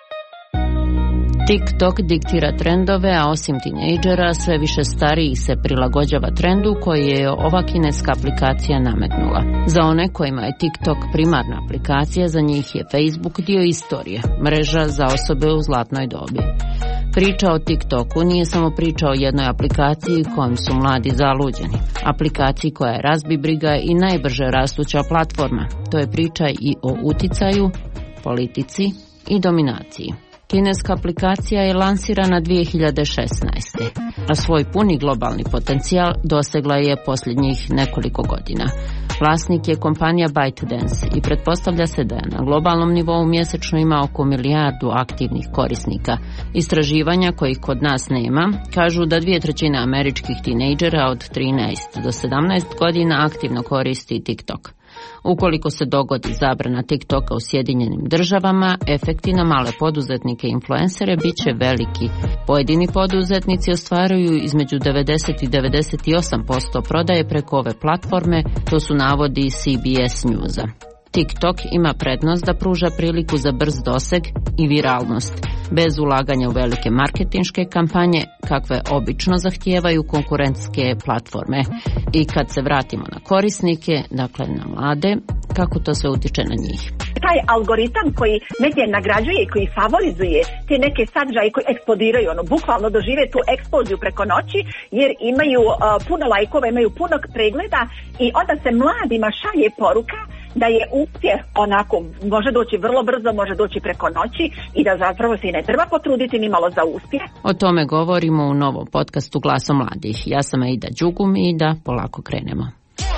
TikTok diktira trendove, a osim tinejdžera sve više starijih se prilagođava trendu koji je ova kineska aplikacija nametnula. Za one kojima je TikTok primarna aplikacija, za njih je Facebook dio istorije, mreža za osobe u zlatnoj dobi. Priča o TikToku nije samo priča o jednoj aplikaciji kojom su mladi zaluđeni. Aplikaciji koja je razbibriga i najbrže rastuća platforma. To je priča i o uticaju, politici i dominaciji. Kineska aplikacija je lansirana dvije hiljade šesnaeste. A svoj puni globalni potencijal dosegla je posljednjih nekoliko godina. Vlasnik je kompanija ByteDance i pretpostavlja se da je na globalnom nivou mjesečno ima oko milijardu aktivnih korisnika. Istraživanja kojih kod nas nema kažu da dvije trećine američkih tinejdžera od trinaest do sedamnaest godina aktivno koristi TikTok. Ukoliko se dogodi zabrana TikToka u Sjedinjenim državama, efekti na male poduzetnike i influencere bit će veliki. Pojedini poduzetnici ostvaruju između devedeset i devedeset osam posto prodaje preko ove platforme, to su navodi C B S Newsa. TikTok ima prednost da pruža priliku za brz doseg i viralnost, bez ulaganja u velike marketinške kampanje, kakve obično zahtijevaju konkurentske platforme. I kad se vratimo na korisnike, dakle na mlade, kako to sve utiče na njih? Taj algoritam koji medije nagrađuje i koji favorizuje te neke sadržaje koji eksplodiraju, ono, bukvalno dožive tu eksploziju preko noći, jer imaju uh, puno lajkova, imaju puno pregleda i onda se mladima šalje poruka da je uspjeh onako, može doći vrlo brzo, može doći preko noći i da zapravo se i ne treba potruditi ni malo za uspjeh. O tome govorimo u novom podcastu Glasom mladih. Ja sam Aida Đugum i da polako krenemo.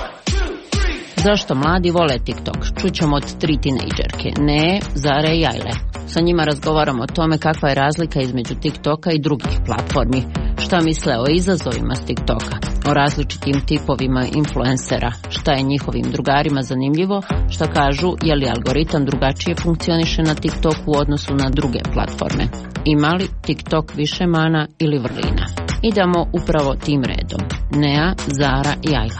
Zašto mladi vole TikTok? Čućemo od tri tinejdžerke, Ne, Zare i Ajle. Sa njima razgovaramo o tome kakva je razlika između TikToka i drugih platformi, šta misle o izazovima s TikToka, o različitim tipovima influencera, šta je njihovim drugarima zanimljivo, šta kažu je li algoritam drugačije funkcioniše na TikToku u odnosu na druge platforme. Ima li TikTok više mana ili vrlina? Idemo upravo tim redom. Nea, Zara i Ajla.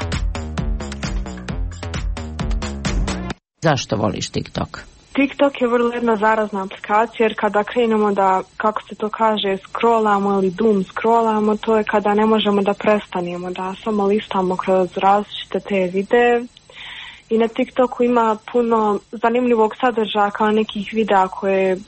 Zašto voliš TikTok? TikTok je vrlo jedna zarazna aplikacija jer kada krenemo da, kako se to kaže, scrollamo ili doom scrollamo, to je kada ne možemo da prestanemo, da samo listamo kroz različite te videe. I na TikToku ima puno zanimljivog sadržaja kao nekih videa koje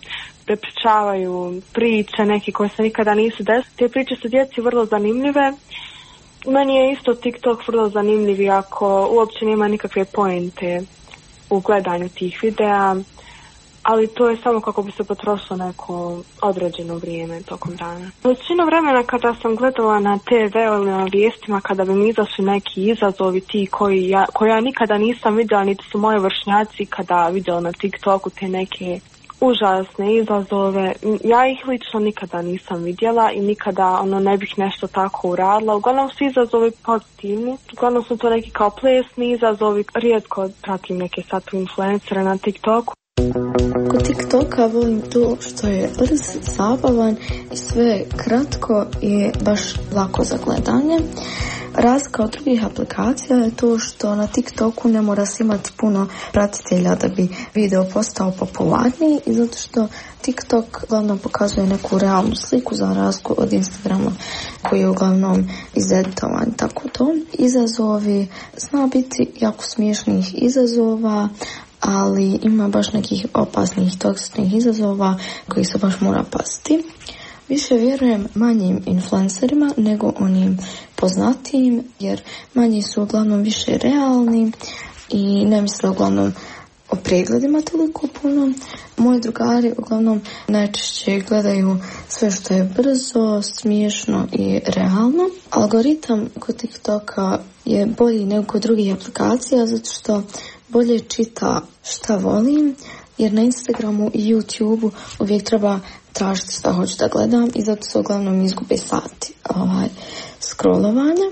prepričavaju priče, neke koje se nikada nisu desile. Te priče su djeci vrlo zanimljive Meni je isto TikTok vrlo zanimljiv, iako uopće nema nikakve pointe u gledanju tih videa, ali to je samo kako bi se potrošilo neko određeno vrijeme tokom dana. Većinu vremena kada sam gledala na te ve ili na vijestima, kada bi mi izašli neki izazovi ti koji ja, koji ja nikada nisam vidjela, niti su moji vršnjaci kada vidjeli na TikToku te neke užasne izazove, ja ih lično nikada nisam vidjela i nikada ono ne bih nešto tako uradila. Uglavnom su izazovi pozitivni, uglavnom su to neki kao plesni izazovi, rijetko pratim neke sad influencere na TikToku. Kod TikToka volim to što je brz, zabavan i sve kratko i baš lako za gledanje. Razlika od drugih aplikacija je to što na TikToku ne mora se imati puno pratitelja da bi video postao popularniji i zato što TikTok uglavnom pokazuje neku realnu sliku za razliku od Instagrama koji je uglavnom izeditovan, tako to. Izazovi zna biti jako smiješnih izazova, ali ima baš nekih opasnih toksičnih izazova koji se baš mora paziti. Više vjerujem manjim influencerima nego onim poznatijim, jer manji su uglavnom više realni i ne misle uglavnom o pregledima toliko puno. Moji drugari uglavnom najčešće gledaju sve što je brzo, smiješno i realno. Algoritam kod TikToka je bolji nego kod drugih aplikacija zato što bolje čita šta volim, jer na Instagramu i YouTubeu uvijek treba tražiti šta hoću da gledam i zato se uglavnom izgube sati ovaj, scrollovanja.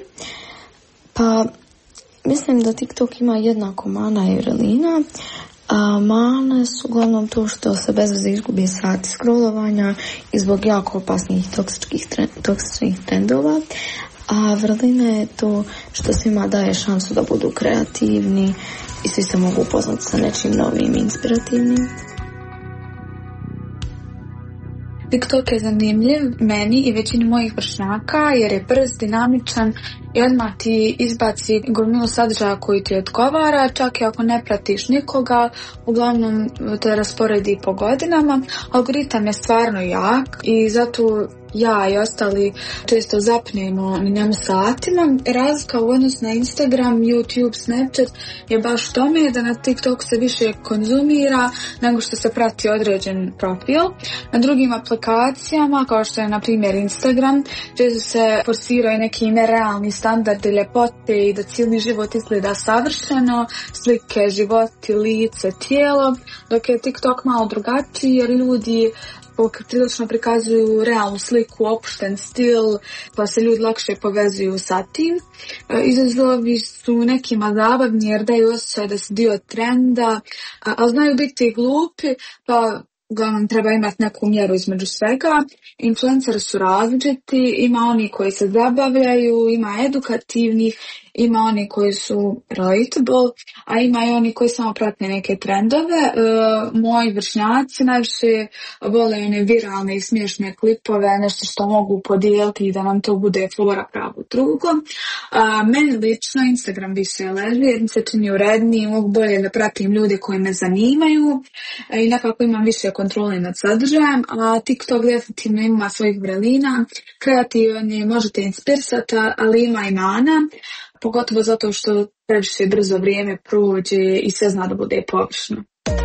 Pa mislim da TikTok ima jednako mana i vrlina, a mane su uglavnom to što se bez veze izgube sati scrollovanja i zbog jako opasnih toksičnih, toksičnih trendova. A vrlina je to što svima daje šansu da budu kreativni i svi se mogu upoznati sa nečim novim i inspirativnim. TikTok je zanimljiv meni i većini mojih vršnjaka jer je brz, dinamičan i odmah ti izbaci gomilu sadržaja koji ti odgovara, čak i ako ne pratiš nikoga, uglavnom te rasporedi po godinama. Algoritam je stvarno jak i zato ja i ostali često zapnemo na njemu satima. Razlika u odnosu na Instagram, YouTube, Snapchat je baš tome da na TikTok se više konzumira nego što se prati određen profil. Na drugim aplikacijama, kao što je na primjer Instagram, često se forsiraju neki nerealni standardi ljepote i da cijeli život izgleda savršeno, slike, životi, lice, tijelo, dok je TikTok malo drugačiji jer ljudi prilično prikazuju realnu sliku, opušten stil, pa se ljudi lakše povezuju sa tim. Izazovi su nekima zabavni jer daju osjećaj da se dio trenda, ali znaju biti glupi, pa uglavnom treba imati neku mjeru između svega. Influenceri su različiti, ima oni koji se zabavljaju, ima edukativnih, ima oni koji su relatable, a ima i oni koji samo prate neke trendove. E, moji vršnjaci najviše vole one viralne i smiješne klipove, nešto što mogu podijeliti i da nam to bude flora pravo drugo. A, meni lično Instagram više leži jer mi se čini uredniji, mogu bolje da pratim ljude koji me zanimaju e, i nekako imam više kontrole nad sadržajem, a TikTok definitivno ima svojih vrelina, kreativan je, možete inspirisati, ali ima i mana, pogotovo zato što previše brzo vrijeme prođe i sve zna da bude površno.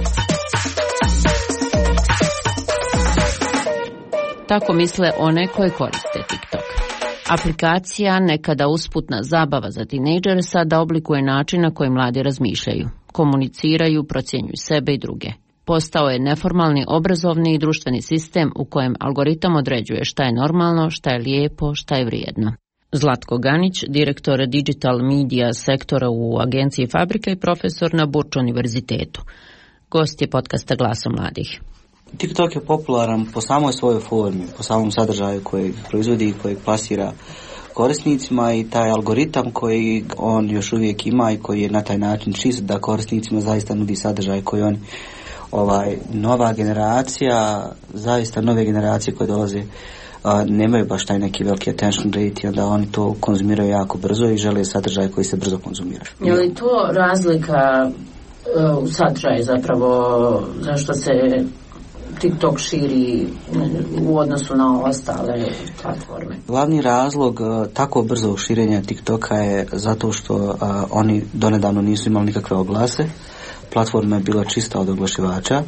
Tako misle one koje koriste TikTok. Aplikacija, nekada usputna zabava za tinejdžere, sada oblikuje način na koji mladi razmišljaju, komuniciraju, procjenjuju sebe i druge. Postao je neformalni obrazovni i društveni sistem u kojem algoritam određuje šta je normalno, šta je lijepo, šta je vrijedno. Zlatko Ganić, direktor digital media sektora u agenciji Fabrika i profesor na Burč univerzitetu. Gost je podcasta Glaso mladih. TikTok je popularan po samoj svojoj formi, po samom sadržaju koji proizvodi i koji plasira korisnicima i taj algoritam koji on još uvijek ima i koji je na taj način čist da korisnicima zaista nudi sadržaj koji on ovaj nova generacija, zaista nove generacije koje dolaze a, nemaju baš taj neki veliki attention rate i onda oni to konzumiraju jako brzo i žele sadržaj koji se brzo konzumira. Je li to razlika uh, u sadržaju zapravo zašto se TikTok širi u odnosu na ostale platforme? Glavni razlog tako brzo širenja TikToka je zato što a, oni donedavno nisu imali nikakve oglase. Platforma je bila čista od oglašivača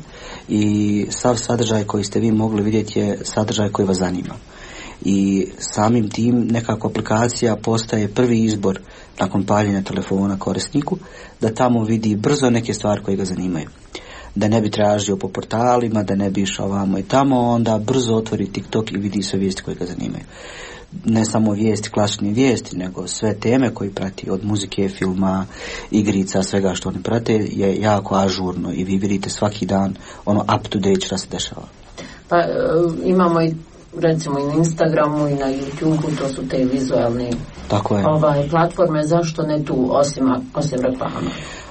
i sav sadržaj koji ste vi mogli vidjeti je sadržaj koji vas zanima. I samim tim nekako aplikacija postaje prvi izbor nakon paljenja telefona korisniku da tamo vidi brzo neke stvari koje ga zanimaju. Da ne bi tražio po portalima, da ne bi išao vamo i tamo, onda brzo otvori TikTok i vidi sve vijesti koje ga zanimaju. Ne samo vijesti, klasične vijesti, nego sve teme koje prati, od muzike, filma, igrica, svega što oni prate je jako ažurno i vi vidite svaki dan ono up to date što se dešava. Pa e, imamo i recimo i na Instagramu i na YouTubeu, to su te vizualne Tako je. Ovaj, platforme, zašto ne tu osim, osim reklama?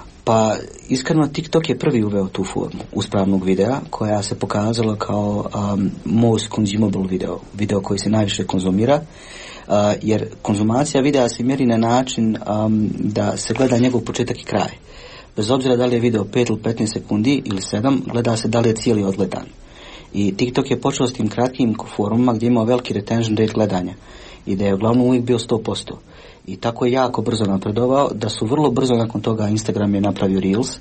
Pa iskreno TikTok je prvi uveo tu formu uspravnog videa koja se pokazala kao um, most consumable video, video koji se najviše konzumira, uh, jer konzumacija videa se mjeri na način um, da se gleda njegov početak i kraj. Bez obzira da li je video pet ili petnaest sekundi ili sedam, gleda se da li je cijeli odgledan. I TikTok je počeo s tim kratkim formama gdje je imao veliki retention rate gledanja i da je uglavnom uvijek bio sto posto. I tako je jako brzo napredovao da su vrlo brzo nakon toga Instagram je napravio Reels,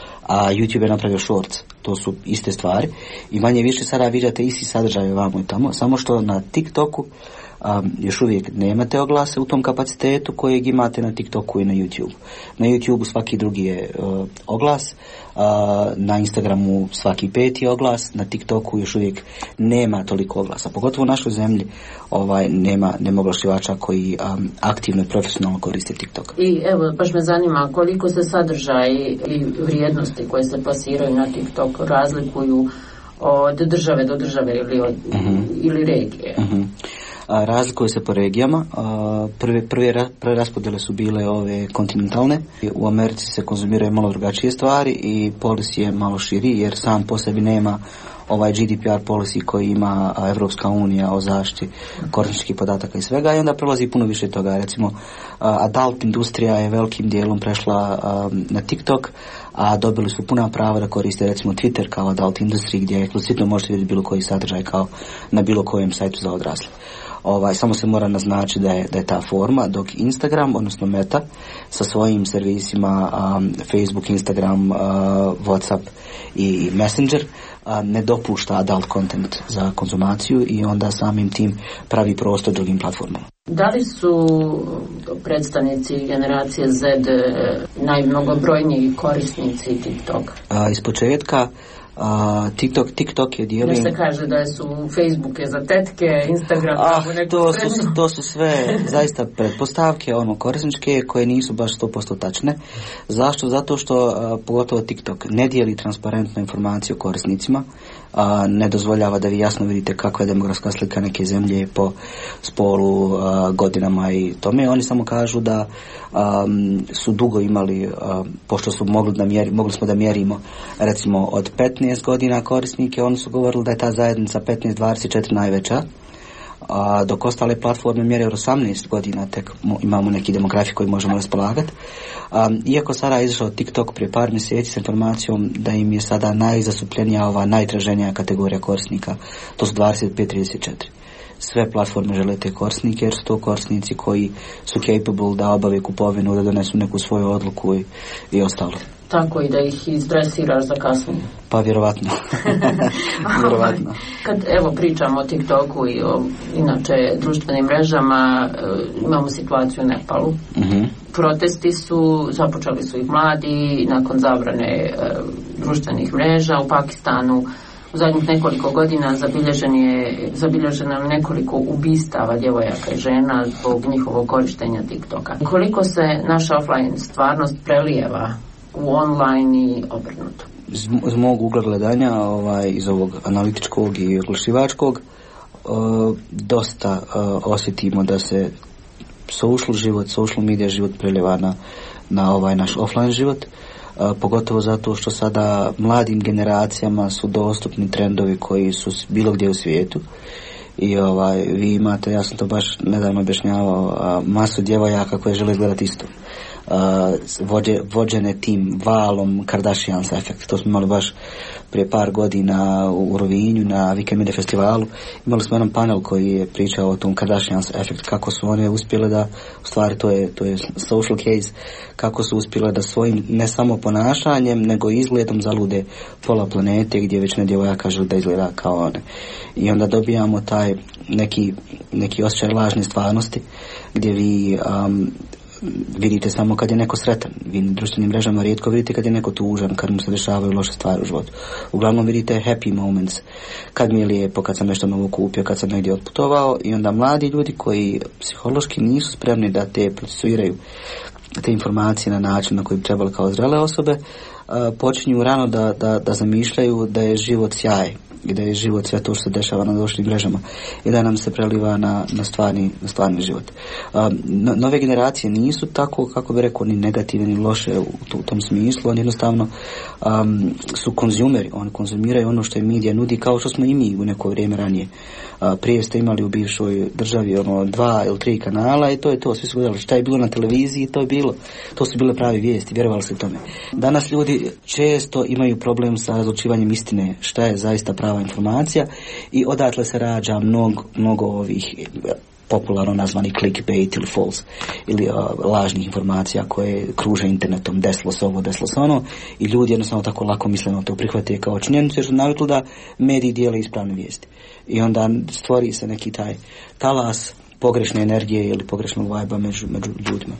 a YouTube je napravio Shorts. To su iste stvari i manje više sada vidite isti sadržaj ovamo i tamo, samo što na TikToku um, još uvijek nemate oglase u tom kapacitetu kojeg imate na TikToku i na YouTube. Na YouTube svaki drugi je uh, oglas, uh, na Instagramu svaki peti oglas, na TikToku još uvijek nema toliko oglasa. Pogotovo u našoj zemlji ovaj, nema, nema oglašivača koji um, aktivno i profesionalno koriste TikTok. I evo, baš me zanima koliko se sadržaj i vrijednosti koje se plasiraju na TikTok razlikuju od države do države ili, od, uh-huh. ili regije. Uh-huh. A, razlikuju se po regijama. A, prve, prve, prve raspodjele su bile ove kontinentalne. U Americi se konzumiraju malo drugačije stvari i policy je malo širi jer sam po sebi nema ovaj G D P R policy koji ima Evropska unija o zaštiti korisničkih podataka i svega i onda prelazi puno više toga. Recimo, adult industrija je velikim dijelom prešla um, na TikTok, a dobili su puna prava da koriste recimo Twitter kao adult industry gdje eksplicitno možete vidjeti bilo koji sadržaj kao na bilo kojem sajtu za odrasle. Ovaj, samo se mora naznačiti da je, da je ta forma, dok Instagram, odnosno Meta, sa svojim servisima um, Facebook, Instagram, uh, WhatsApp i Messenger uh, ne dopušta adult content za konzumaciju i onda samim tim pravi prostor drugim platformama. Da li su predstavnici generacije Z najmnogobrojniji korisnici TikToka? Uh, iz početka Uh, TikTok, TikTok je dijelio... Nešto se kaže da su Facebook je za tetke, Instagram... Ah, to su, to su sve zaista pretpostavke, ono, korisničke, koje nisu baš sto posto tačne. Zašto? Zato što, uh, pogotovo TikTok, ne dijeli transparentnu informaciju o korisnicima, uh, ne dozvoljava da vi jasno vidite kakva je demografska slika neke zemlje po spolu, uh, godinama i tome. Oni samo kažu da um, su dugo imali, uh, pošto su mogli, da mjeri, mogli smo da mjerimo, recimo, od petnaest godina korisnike, oni su govorili da je ta zajednica petnaest dvadeset četiri najveća, a dok ostale platforme mjere od osamnaest godina tek imamo neki demografi koji možemo raspolagati. Um, iako sada je izašao TikTok prije par mjeseci s informacijom da im je sada najzastupljenija ova najtraženija kategorija korisnika, to su dvadeset pet trideset četiri. Sve platforme žele te korisnike jer su to korisnici koji su capable da obave kupovinu, da donesu neku svoju odluku i, i ostalo. Tako i da ih izdresiraš za kasnije. Pa vjerovatno. vjerovatno. Kad evo pričamo o TikToku i o inače društvenim mrežama, imamo situaciju u Nepalu. Uh-huh. Protesti su, započeli su ih mladi nakon zabrane e, društvenih mreža u Pakistanu. U zadnjih nekoliko godina zabilježen je, zabilježeno nekoliko ubistava djevojaka i žena zbog njihovog korištenja TikToka. Koliko se naša offline stvarnost prelijeva u online i obrnuto? Iz, iz mog ugla gledanja, ovaj, iz ovog analitičkog i oglašivačkog, uh, dosta uh, osjetimo da se social život, social media život prelijeva na, na ovaj naš offline život. Uh, pogotovo zato što sada mladim generacijama su dostupni trendovi koji su bilo gdje u svijetu i ovaj, vi imate, ja sam to baš nedavno objašnjavao, uh, masu djevojaka koje žele izgledati isto. vođe, vođene tim valom Kardashians efekt. To smo imali baš prije par godina u Rovinju na Weekend Media festivalu. Imali smo jedan panel koji je pričao o tom Kardashians efekt, kako su one uspjele da, u stvari to je, to je social case, kako su uspjele da svojim ne samo ponašanjem nego i izgledom zalude pola planete gdje već ne djevojaka žele da izgleda kao one. I onda dobijamo taj neki, neki osjećaj lažne stvarnosti gdje vi um, vidite samo kad je neko sretan. Vi na društvenim mrežama rijetko vidite kad je neko tužan, kad mu se dešavaju loše stvari u životu. Uglavnom vidite happy moments, kad mi je lijepo, kad sam nešto novo kupio, kad sam negdje otputovao. I onda mladi ljudi koji psihološki nisu spremni da te procesuiraju te informacije na način na koji bi trebali kao zrele osobe, uh, počinju rano da, da, da zamišljaju da je život sjaj i da je život sve to što se dešava na društvenim mrežama i da nam se preliva na, na, stvarni, na stvarni život. Um, no, nove generacije nisu tako, kako bi rekao, ni negativne ni loše u, u tom smislu. Oni jednostavno um, su konzumeri, oni konzumiraju ono što je medija nudi, kao što smo i mi u neko vrijeme ranije. Uh, prije ste imali u bivšoj državi ono dva ili tri kanala i to je to, svi su gledali šta je bilo na televiziji, to je bilo, to su bile pravi vijesti, vjerovali se tome. Danas ljudi često imaju problem sa razlučivanjem istine, šta je zaista prava informacija i odatle se rađa mnogo, mnogo ovih popularno nazvani clickbait ili false ili uh, lažnih informacija koje kruže internetom, desilo se ovo, desilo se ono i ljudi jednostavno tako lako misleno to prihvate kao činjenicu jer su navikli da mediji dijele ispravne vijesti i onda stvori se neki taj talas pogrešne energije ili pogrešnog vajba među, među ljudima.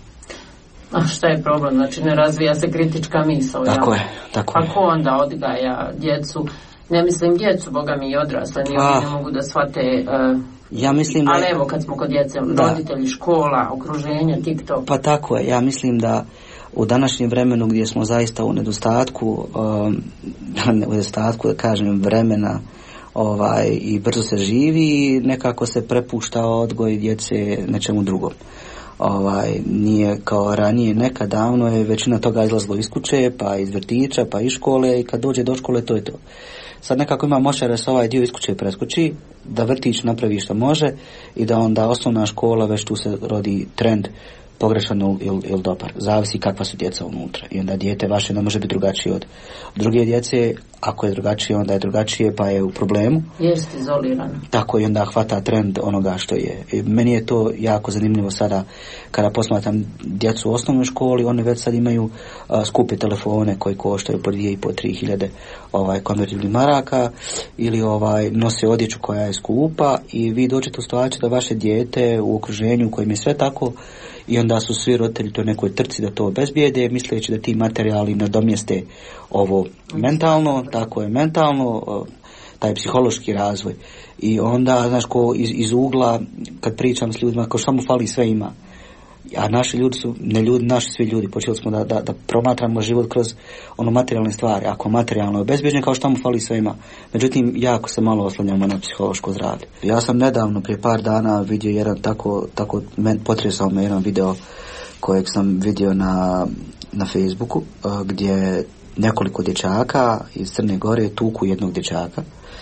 A šta je problem? Znači ne razvija se kritička misao. Tako ja? je, tako je. Kako onda odgaja djecu? Ne mislim djecu, boga mi i odrasle, ni oni ne mogu da shvate. Uh, ja mislim da... Ali evo kad smo kod djece, da. Roditelji, škola, okruženje, TikTok. Pa tako je, ja mislim da u današnjem vremenu gdje smo zaista u nedostatku, um, u nedostatku da kažem vremena ovaj, i brzo se živi, nekako se prepušta odgoj djece nečemu drugom. Ovaj, nije kao ranije, nekad davno je većina toga izlazilo iz kuće, pa iz vrtića, pa iz škole i kad dođe do škole to je to. Sad nekako ima moćare sa ovaj dio iz kuće preskoči, da vrtić napravi što može i da onda osnovna škola već tu se rodi trend pogrešan ili il dobar. Zavisi kakva su djeca unutra. I onda dijete vaše ne može biti drugačije od druge djece. Ako je drugačije, onda je drugačije, pa je u problemu. Jest izolirano. Tako i onda hvata trend onoga što je. I meni je to jako zanimljivo sada kada posmatram djecu u osnovnoj školi, oni već sad imaju uh, skupe telefone koji koštaju po dvije i po tri hiljade ovaj, konvertibilnih maraka ili ovaj, nose odjeću koja je skupa i vi dođete u situaciju da vaše dijete u okruženju u kojem je sve tako i onda su svi roditelji to nekoj trci da to obezbijede, misleći da ti materijali nadomjeste ovo mentalno, tako je mentalno, taj psihološki razvoj. I onda, znaš, ko iz, iz ugla, kad pričam s ljudima, kao šta mu fali, sve ima. A naši ljudi su, ne ljudi, naši svi ljudi, počeli smo da, da, da promatramo život kroz ono materijalne stvari. Ako materijalno je obezbjeđen, kao šta mu fali, sve ima. Međutim, jako se malo oslanjamo na psihološko zdravlje. Ja sam nedavno, prije par dana, vidio jedan tako, tako potresao me jedan video kojeg sam vidio na, na Facebooku, gdje nekoliko dječaka iz Crne Gore tuku jednog dječaka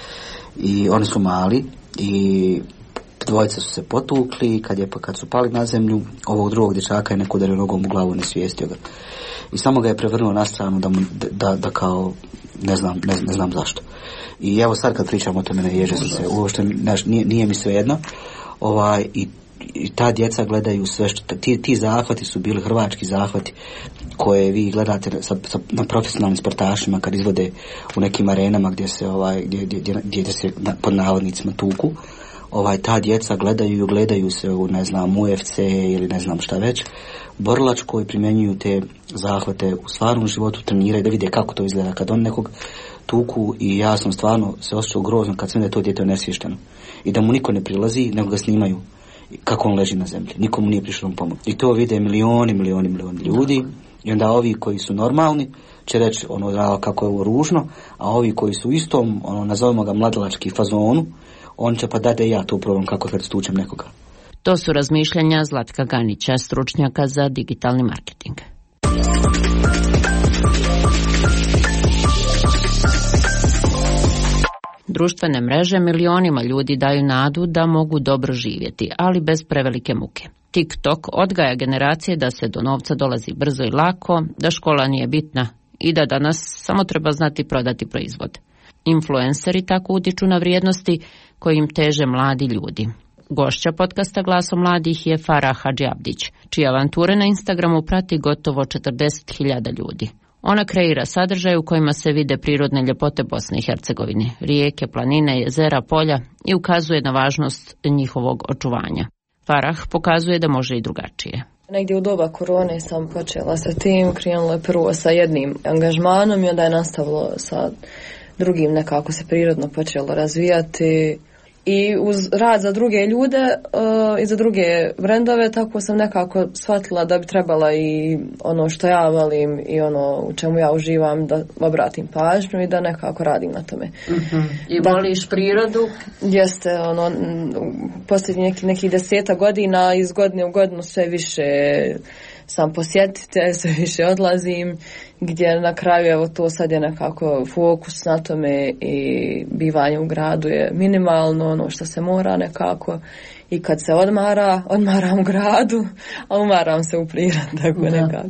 i oni su mali i dvojica su se potukli, kad, je, kad su pali na zemlju, ovog drugog dječaka je neko udario nogom u glavu i nesvijestio ga. I samo ga je prevrnuo na stranu da, mu, da, da kao, ne znam, ne, ne znam zašto. I evo sad kad pričam o tome, ne ježe sam se, uopšte nije, nije mi svejedno. Ovaj, i, i ta djeca gledaju sve što, ti, ti zahvati su bili hrvački zahvati koje vi gledate sa, sa, na profesionalnim sportašima kad izvode u nekim arenama gdje se, ovaj, gdje, gdje, gdje, gdje se na, pod navodnicima tuku. Ovaj, ta djeca gledaju i gledaju se u, ne znam, U F C ili ne znam šta već, borilačko i primjenjuju te zahvate u stvarnom životu, treniraju da vide kako to izgleda kad on nekog tuku i ja sam stvarno se osjećao grozno kad sam da je to dijete nesvješteno i da mu niko ne prilazi, nego ga snimaju kako on leži na zemlji, nikomu nije prišao pomoć. I to vide milioni, milioni, milioni ljudi i onda ovi koji su normalni će reći ono kako je ovo ružno, a ovi koji su u istom, ono, nazovimo ga mladalački fazonu, on će pa da ja to probam kako kad stučem nekoga. To su razmišljanja Zlatka Ganića, stručnjaka za digitalni marketing. Društvene mreže milionima ljudi daju nadu da mogu dobro živjeti, ali bez prevelike muke. TikTok odgaja generacije da se do novca dolazi brzo i lako, da škola nije bitna i da danas samo treba znati prodati proizvod. Influenceri tako utiču na vrijednosti kojim teže mladi ljudi. Gošća podcasta Glasom mladih je Farah Hadžiabdić, čije avanture na Instagramu prati gotovo četrdeset hiljada ljudi. Ona kreira sadržaje u kojima se vide prirodne ljepote Bosne i Hercegovine, rijeke, planine, jezera, polja i ukazuje na važnost njihovog očuvanja. Farah pokazuje da može i drugačije. Negdje u doba korone sam počela sa tim, krenula je prvo sa jednim angažmanom i onda je nastavilo sa drugim, nekako se prirodno počelo razvijati. I uz rad za druge ljude uh, i za druge brendove, tako sam nekako shvatila da bi trebala i ono što ja volim i ono u čemu ja uživam da obratim pažnju i da nekako radim na tome. Mm-hmm. I voliš prirodu? Jeste, ono, posljednjih neki, nekih deseta godina, iz godine u godinu sve više sam posjetitelj, sve više odlazim, gdje na kraju evo to sad je nekako fokus na tome i bivanje u gradu je minimalno, ono što se mora nekako, i kad se odmara, odmaram u gradu, a umaram se u prirodu, tako da. Nekako.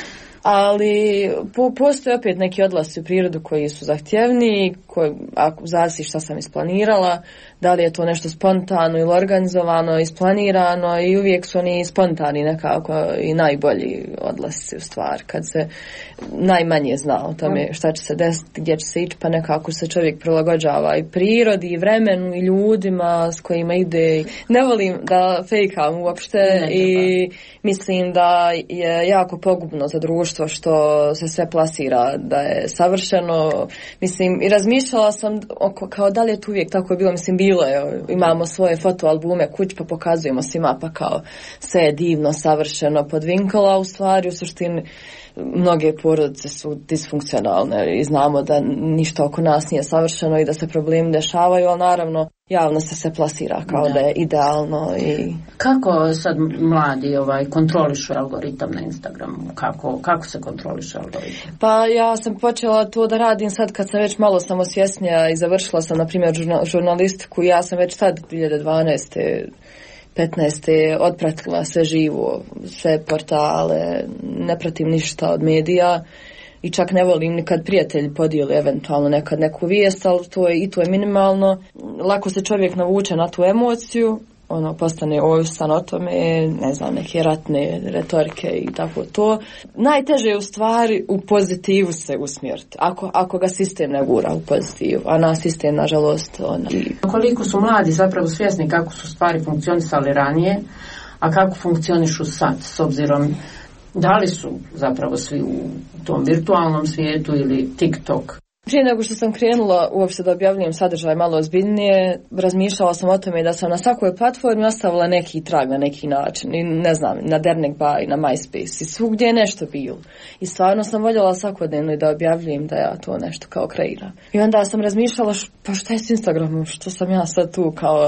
Ali po, postoje opet neki odlasci u prirodu koji su zahtjevni, koji, ako zavisi šta sam isplanirala, da li je to nešto spontano ili organizovano, isplanirano, i uvijek su oni spontani nekako i najbolji odlasci u stvar, kad se najmanje zna o tome šta će se desiti, gdje će se ići, pa nekako se čovjek prilagođava i prirodi, i vremenu, i ljudima s kojima ide. Ne volim da fejkam uopšte ne, i mislim da je jako pogubno za društvo što se sve plasira da je savršeno. Mislim, i razmišljala sam oko, kao da li je to uvijek tako bilo, mislim bilo je, imamo svoje fotoalbume kuć pa pokazujemo svima pa kao sve je divno, savršeno, podvinkala, u stvari u suštini mnoge porodice su disfunkcionalne i znamo da ništa oko nas nije savršeno i da se problemi dešavaju, ali naravno javno se se plasira kao da, da je idealno. I kako sad mladi ovaj kontrolišu algoritam na Instagramu? Kako, kako se kontroliše algoritam? Pa ja sam počela to da radim sad kad sam već malo samosvjesnija i završila sam na primjer žurnalistiku. Ja sam već sad dvije hiljade dvanaeste petnaeste otpratila sve živo, sve portale, ne pratim ništa od medija i čak ne volim nikad prijatelji podijeli eventualno nekad neku vijest, ali to je, i to je minimalno. Lako se čovjek navuče na tu emociju, ono, postane ovisan o tome, ne znam, neke ratne retorike i tako to. Najteže je u stvari u pozitivu se usmjeriti, ako, ako ga sistem ne gura u pozitivu, a na sistem, nažalost, ona. Koliko su mladi zapravo svjesni kako su stvari funkcionisali ranije, a kako funkcionišu sad, s obzirom da li su zapravo svi u tom virtualnom svijetu ili TikTok? Prije nego što sam krenula uopšte da objavljujem sadržaj malo ozbiljnije, razmišljala sam o tome da sam na svakoj platformi ostavila neki trag na neki način. I ne znam, na Dernek Bay, na MySpace i svugdje je nešto bilo. I stvarno sam voljela svakodnevno da objavljujem da ja to nešto kao kreiram. I onda sam razmišljala, š, pa šta je s Instagramom, što sam ja sad tu kao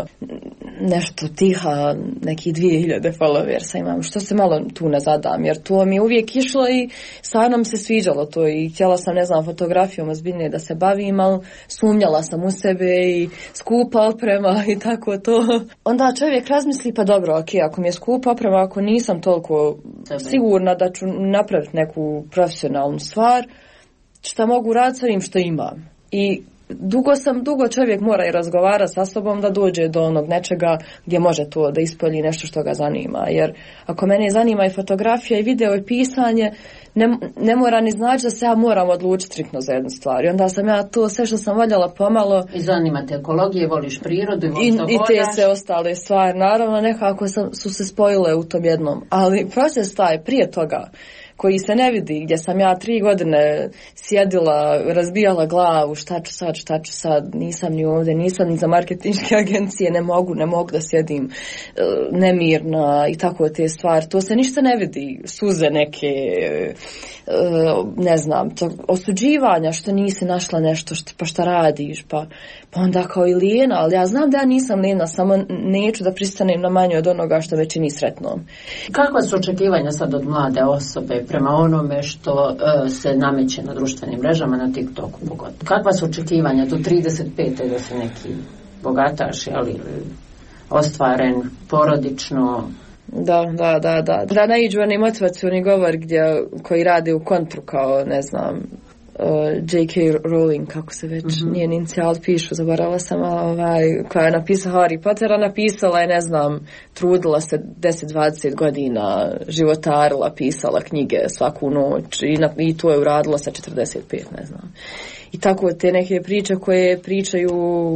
nešto tiha, neki dvije hiljade followersa imam, što se malo tu ne zadam, jer to mi je uvijek išlo i stvarno mi se sviđalo to i htjela sam, ne znam, fotografijom ozbiljnije da se bavim, ali sumnjala sam u sebe i skupa oprema i tako to. Onda čovjek razmisli, pa dobro, ok, ako mi je skupa oprema, ako nisam toliko sigurna da ću napraviti neku profesionalnu stvar, šta mogu raditi s ovim što imam. I dugo sam, dugo čovjek mora i razgovarati sa sobom da dođe do onog nečega gdje može to da ispolji nešto što ga zanima. Jer ako mene zanima i fotografija i video i pisanje, ne, ne mora ni znači da se ja moram odlučiti striktno za jednu stvar. I onda sam ja to sve što sam voljela pomalo. I zanima te ekologije, voliš prirodu i voliš I, i te sve ostale stvari. Naravno nekako sam, su se spojile u tom jednom. Ali proces taj prije toga koji se ne vidi, gdje sam ja tri godine sjedila, razbijala glavu, šta ću sad, šta ću sad, nisam ni ovdje, nisam ni za marketinške agencije, ne mogu, ne mogu da sjedim nemirna i tako te stvari. To se ništa ne vidi, suze neke, ne znam, to, osuđivanja što nisi našla nešto, što, pa šta radiš, pa, pa onda kao i lijena, ali ja znam da ja nisam lijena, samo neću da pristanem na manje od onoga što me čini sretnom. Kakva su očekivanja sad od mlade osobe prema onome što uh, se nameće na društvenim mrežama, na TikToku pogotovo? Kakva su očekivanja do trideset pete da se neki bogataš, ali ostvaren porodično? Da, da, da, da. Da naiđu oni motivacioni govor gdje, koji rade u kontru kao, ne znam, uh, J K. Rowling, kako se već mm-hmm. njen inicijal pišu, zaboravila sam, ovaj, koja je napisala Harry Pottera, napisala je, ne znam, trudila se deset dvadeset godina, životarila, pisala knjige svaku noć i, na, i to je uradila sa četrdeset pet, ne znam. I tako te neke priče koje pričaju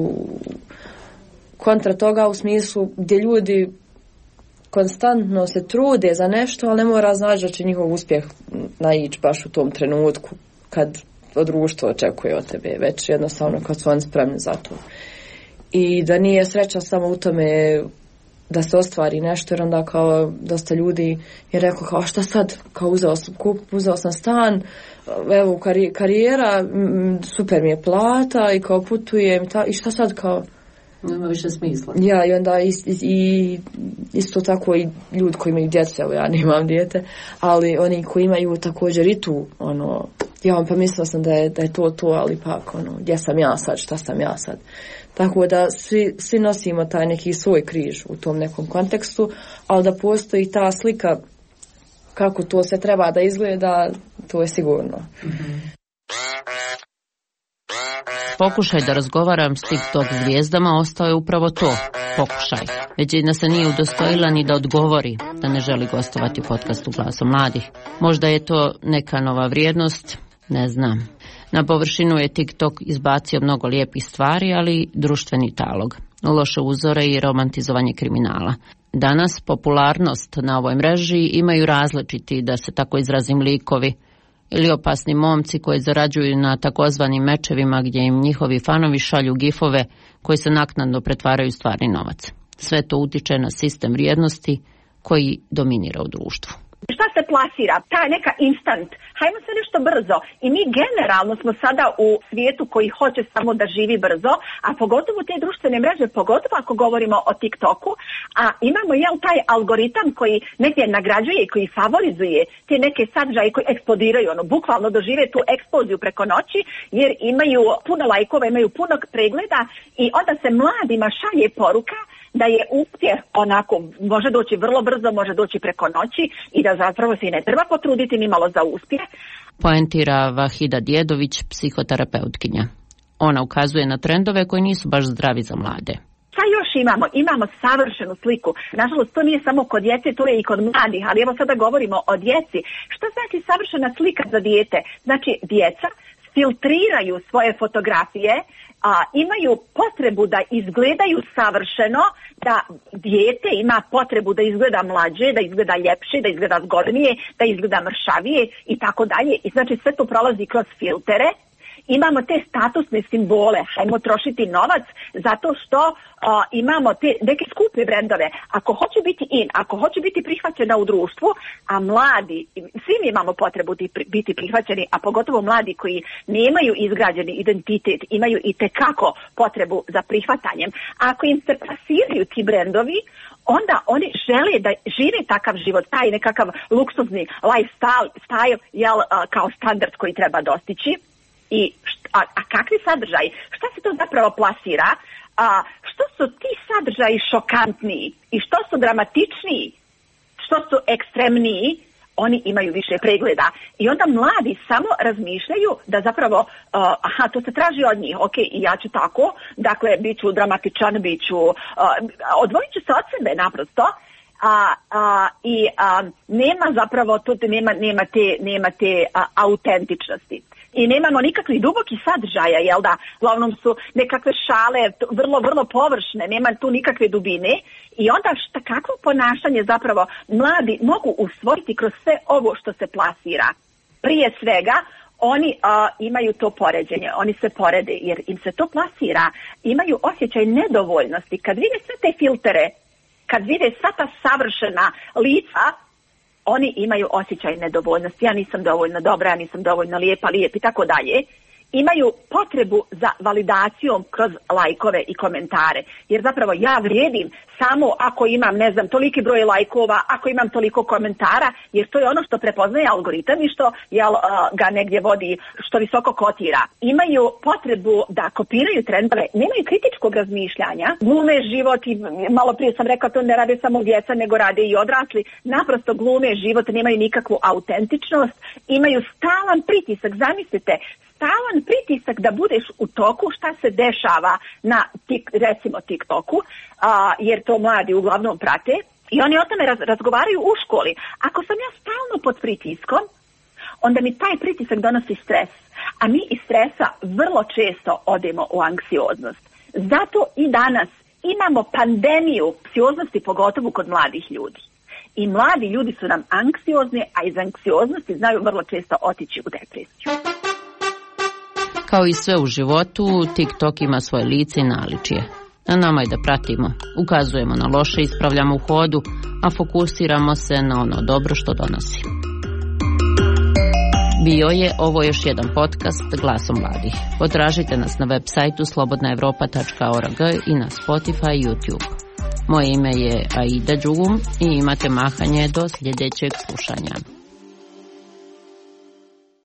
kontra toga u smislu gdje ljudi konstantno se trude za nešto, ali ne mora znači da će njihov uspjeh naići baš u tom trenutku kad društvo očekuje od tebe, već jednostavno kad su oni spremni za to. I da nije sreća samo u tome da se ostvari nešto, jer onda kao dosta ljudi je rekao kao šta sad, kao uzeo sam, kup, uzeo sam stan, evo kari, karijera, super mi je plata i kao putujem ta, i šta sad kao nema više smisla. Ja, i onda is, i, i isto tako i ljudi koji imaju djece, evo ja nemam dijete, ali oni koji imaju također i tu, ono, ja pa mislila sam da je, da je to to, ali pak, ono, gdje sam ja sad, šta sam ja sad. Tako da svi, svi nosimo taj neki svoj križ u tom nekom kontekstu, ali da postoji ta slika kako to se treba da izgleda, to je sigurno. Mm-hmm. Pokušaj da razgovaram s TikTok zvijezdama ostao je upravo to, pokušaj. Većina se nije udostojila ni da odgovori da ne želi gostovati u podcastu Glasom mladih. Možda je to neka nova vrijednost, ne znam. Na površinu je TikTok izbacio mnogo lijepih stvari, ali društveni talog, loše uzore i romantizovanje kriminala. Danas popularnost na ovoj mreži imaju različiti, da se tako izrazim, likovi ili opasni momci koji zarađuju na takozvanim mečevima gdje im njihovi fanovi šalju gifove koji se naknadno pretvaraju u stvarni novac. Sve to utiče na sistem vrijednosti koji dominira u društvu. Šta se plasira? Ta neka instant. Hajmo se nešto brzo. I mi generalno smo sada u svijetu koji hoće samo da živi brzo, a pogotovo te društvene mreže, pogotovo ako govorimo o TikToku, a imamo jel taj algoritam koji negdje nagrađuje i koji favorizuje te neke sadržaje koji eksplodiraju, ono, bukvalno dožive tu eksploziju preko noći, jer imaju puno lajkova, imaju puno pregleda i onda se mladima šalje poruka da je uspjeh onako, može doći vrlo brzo, može doći preko noći i da zapravo se i ne treba potruditi ni malo za uspjeh. Poentira Vahida Djedović, psihoterapeutkinja. Ona ukazuje na trendove koji nisu baš zdravi za mlade. Šta još imamo? Imamo savršenu sliku. Nažalost, to nije samo kod djece, to je i kod mladih, ali evo sada govorimo o djeci. Šta znači savršena slika za dijete? Znači, djeca filtriraju svoje fotografije, a imaju potrebu da izgledaju savršeno, da dijete ima potrebu da izgleda mlađe, da izgleda ljepše, da izgleda zgodnije, da izgleda mršavije i tako dalje. I znači sve to prolazi kroz filtere. Imamo te statusne simbole, hajmo trošiti novac zato što uh, imamo te neke skupe brendove. Ako hoće biti in, ako hoće biti prihvaćena u društvu, a mladi, svi mi imamo potrebu biti prihvaćeni, a pogotovo mladi koji nemaju izgrađeni identitet, imaju i tekako potrebu za prihvatanjem. Ako im se plasiraju ti brendovi, onda oni žele da žive takav život, taj nekakav luksuzni lifestyle, style, jel, uh, kao standard koji treba dostići. I št, a, a kakvi sadržaji? Šta se to zapravo plasira? A, što su ti sadržaji šokantniji i što su dramatičniji, što su ekstremniji, oni imaju više pregleda. I onda mladi samo razmišljaju da zapravo, uh, aha, to se traži od njih, ok, i ja ću tako, dakle, bit ću dramatičan, bit ću, uh, odvojit ću se od sebe naprosto. A, a, i a, nema zapravo, tu nema, nema te, nema te a, autentičnosti. I nemamo nikakvih dubokih sadržaja, jel da? Uglavnom su nekakve šale, vrlo, vrlo površne, nema tu nikakve dubine. I onda šta, kakvo ponašanje zapravo mladi mogu usvojiti kroz sve ovo što se plasira? Prije svega, oni a, imaju to poređenje, oni se porede jer im se to plasira. Imaju osjećaj nedovoljnosti. Kad vide sve te filtere, kad vide sva ta savršena lica, oni imaju osjećaj nedovoljnosti. Ja nisam dovoljno dobra, ja nisam dovoljno lijepa, lijep i tako dalje. imaju potrebu za validacijom kroz lajkove i komentare. Jer zapravo ja vrijedim samo ako imam, ne znam, toliki broj lajkova, ako imam toliko komentara, jer to je ono što prepoznaje algoritam i što jel, ga negdje vodi, što visoko kotira. Imaju potrebu da kopiraju trendove, nemaju kritičkog razmišljanja, glume život i malo prije sam rekla, to ne rade samo djeca, nego rade i odrasli, naprosto glume život, nemaju nikakvu autentičnost, imaju stalan pritisak, zamislite, stalan pritisak da budeš u toku šta se dešava na tik, recimo TikToku, a, jer to mladi uglavnom prate i oni o tome raz, razgovaraju u školi. Ako sam ja stalno pod pritiskom, onda mi taj pritisak donosi stres, a mi iz stresa vrlo često odemo u anksioznost. Zato i danas imamo pandemiju anksioznosti, pogotovo kod mladih ljudi. I mladi ljudi su nam anksiozni, a iz anksioznosti znaju vrlo često otići u depresiju. Kao i sve u životu, TikTok ima svoje lice i naličje. Na nama je da pratimo, ukazujemo na loše, ispravljamo u hodu, a fokusiramo se na ono dobro što donosi. Bio je ovo još jedan podcast Glasom mladih. Potražite nas na web sajtu slobodna evropa tačka org i na Spotify i YouTube. Moje ime je Aida Đugum i imate mahanje do sljedećeg slušanja.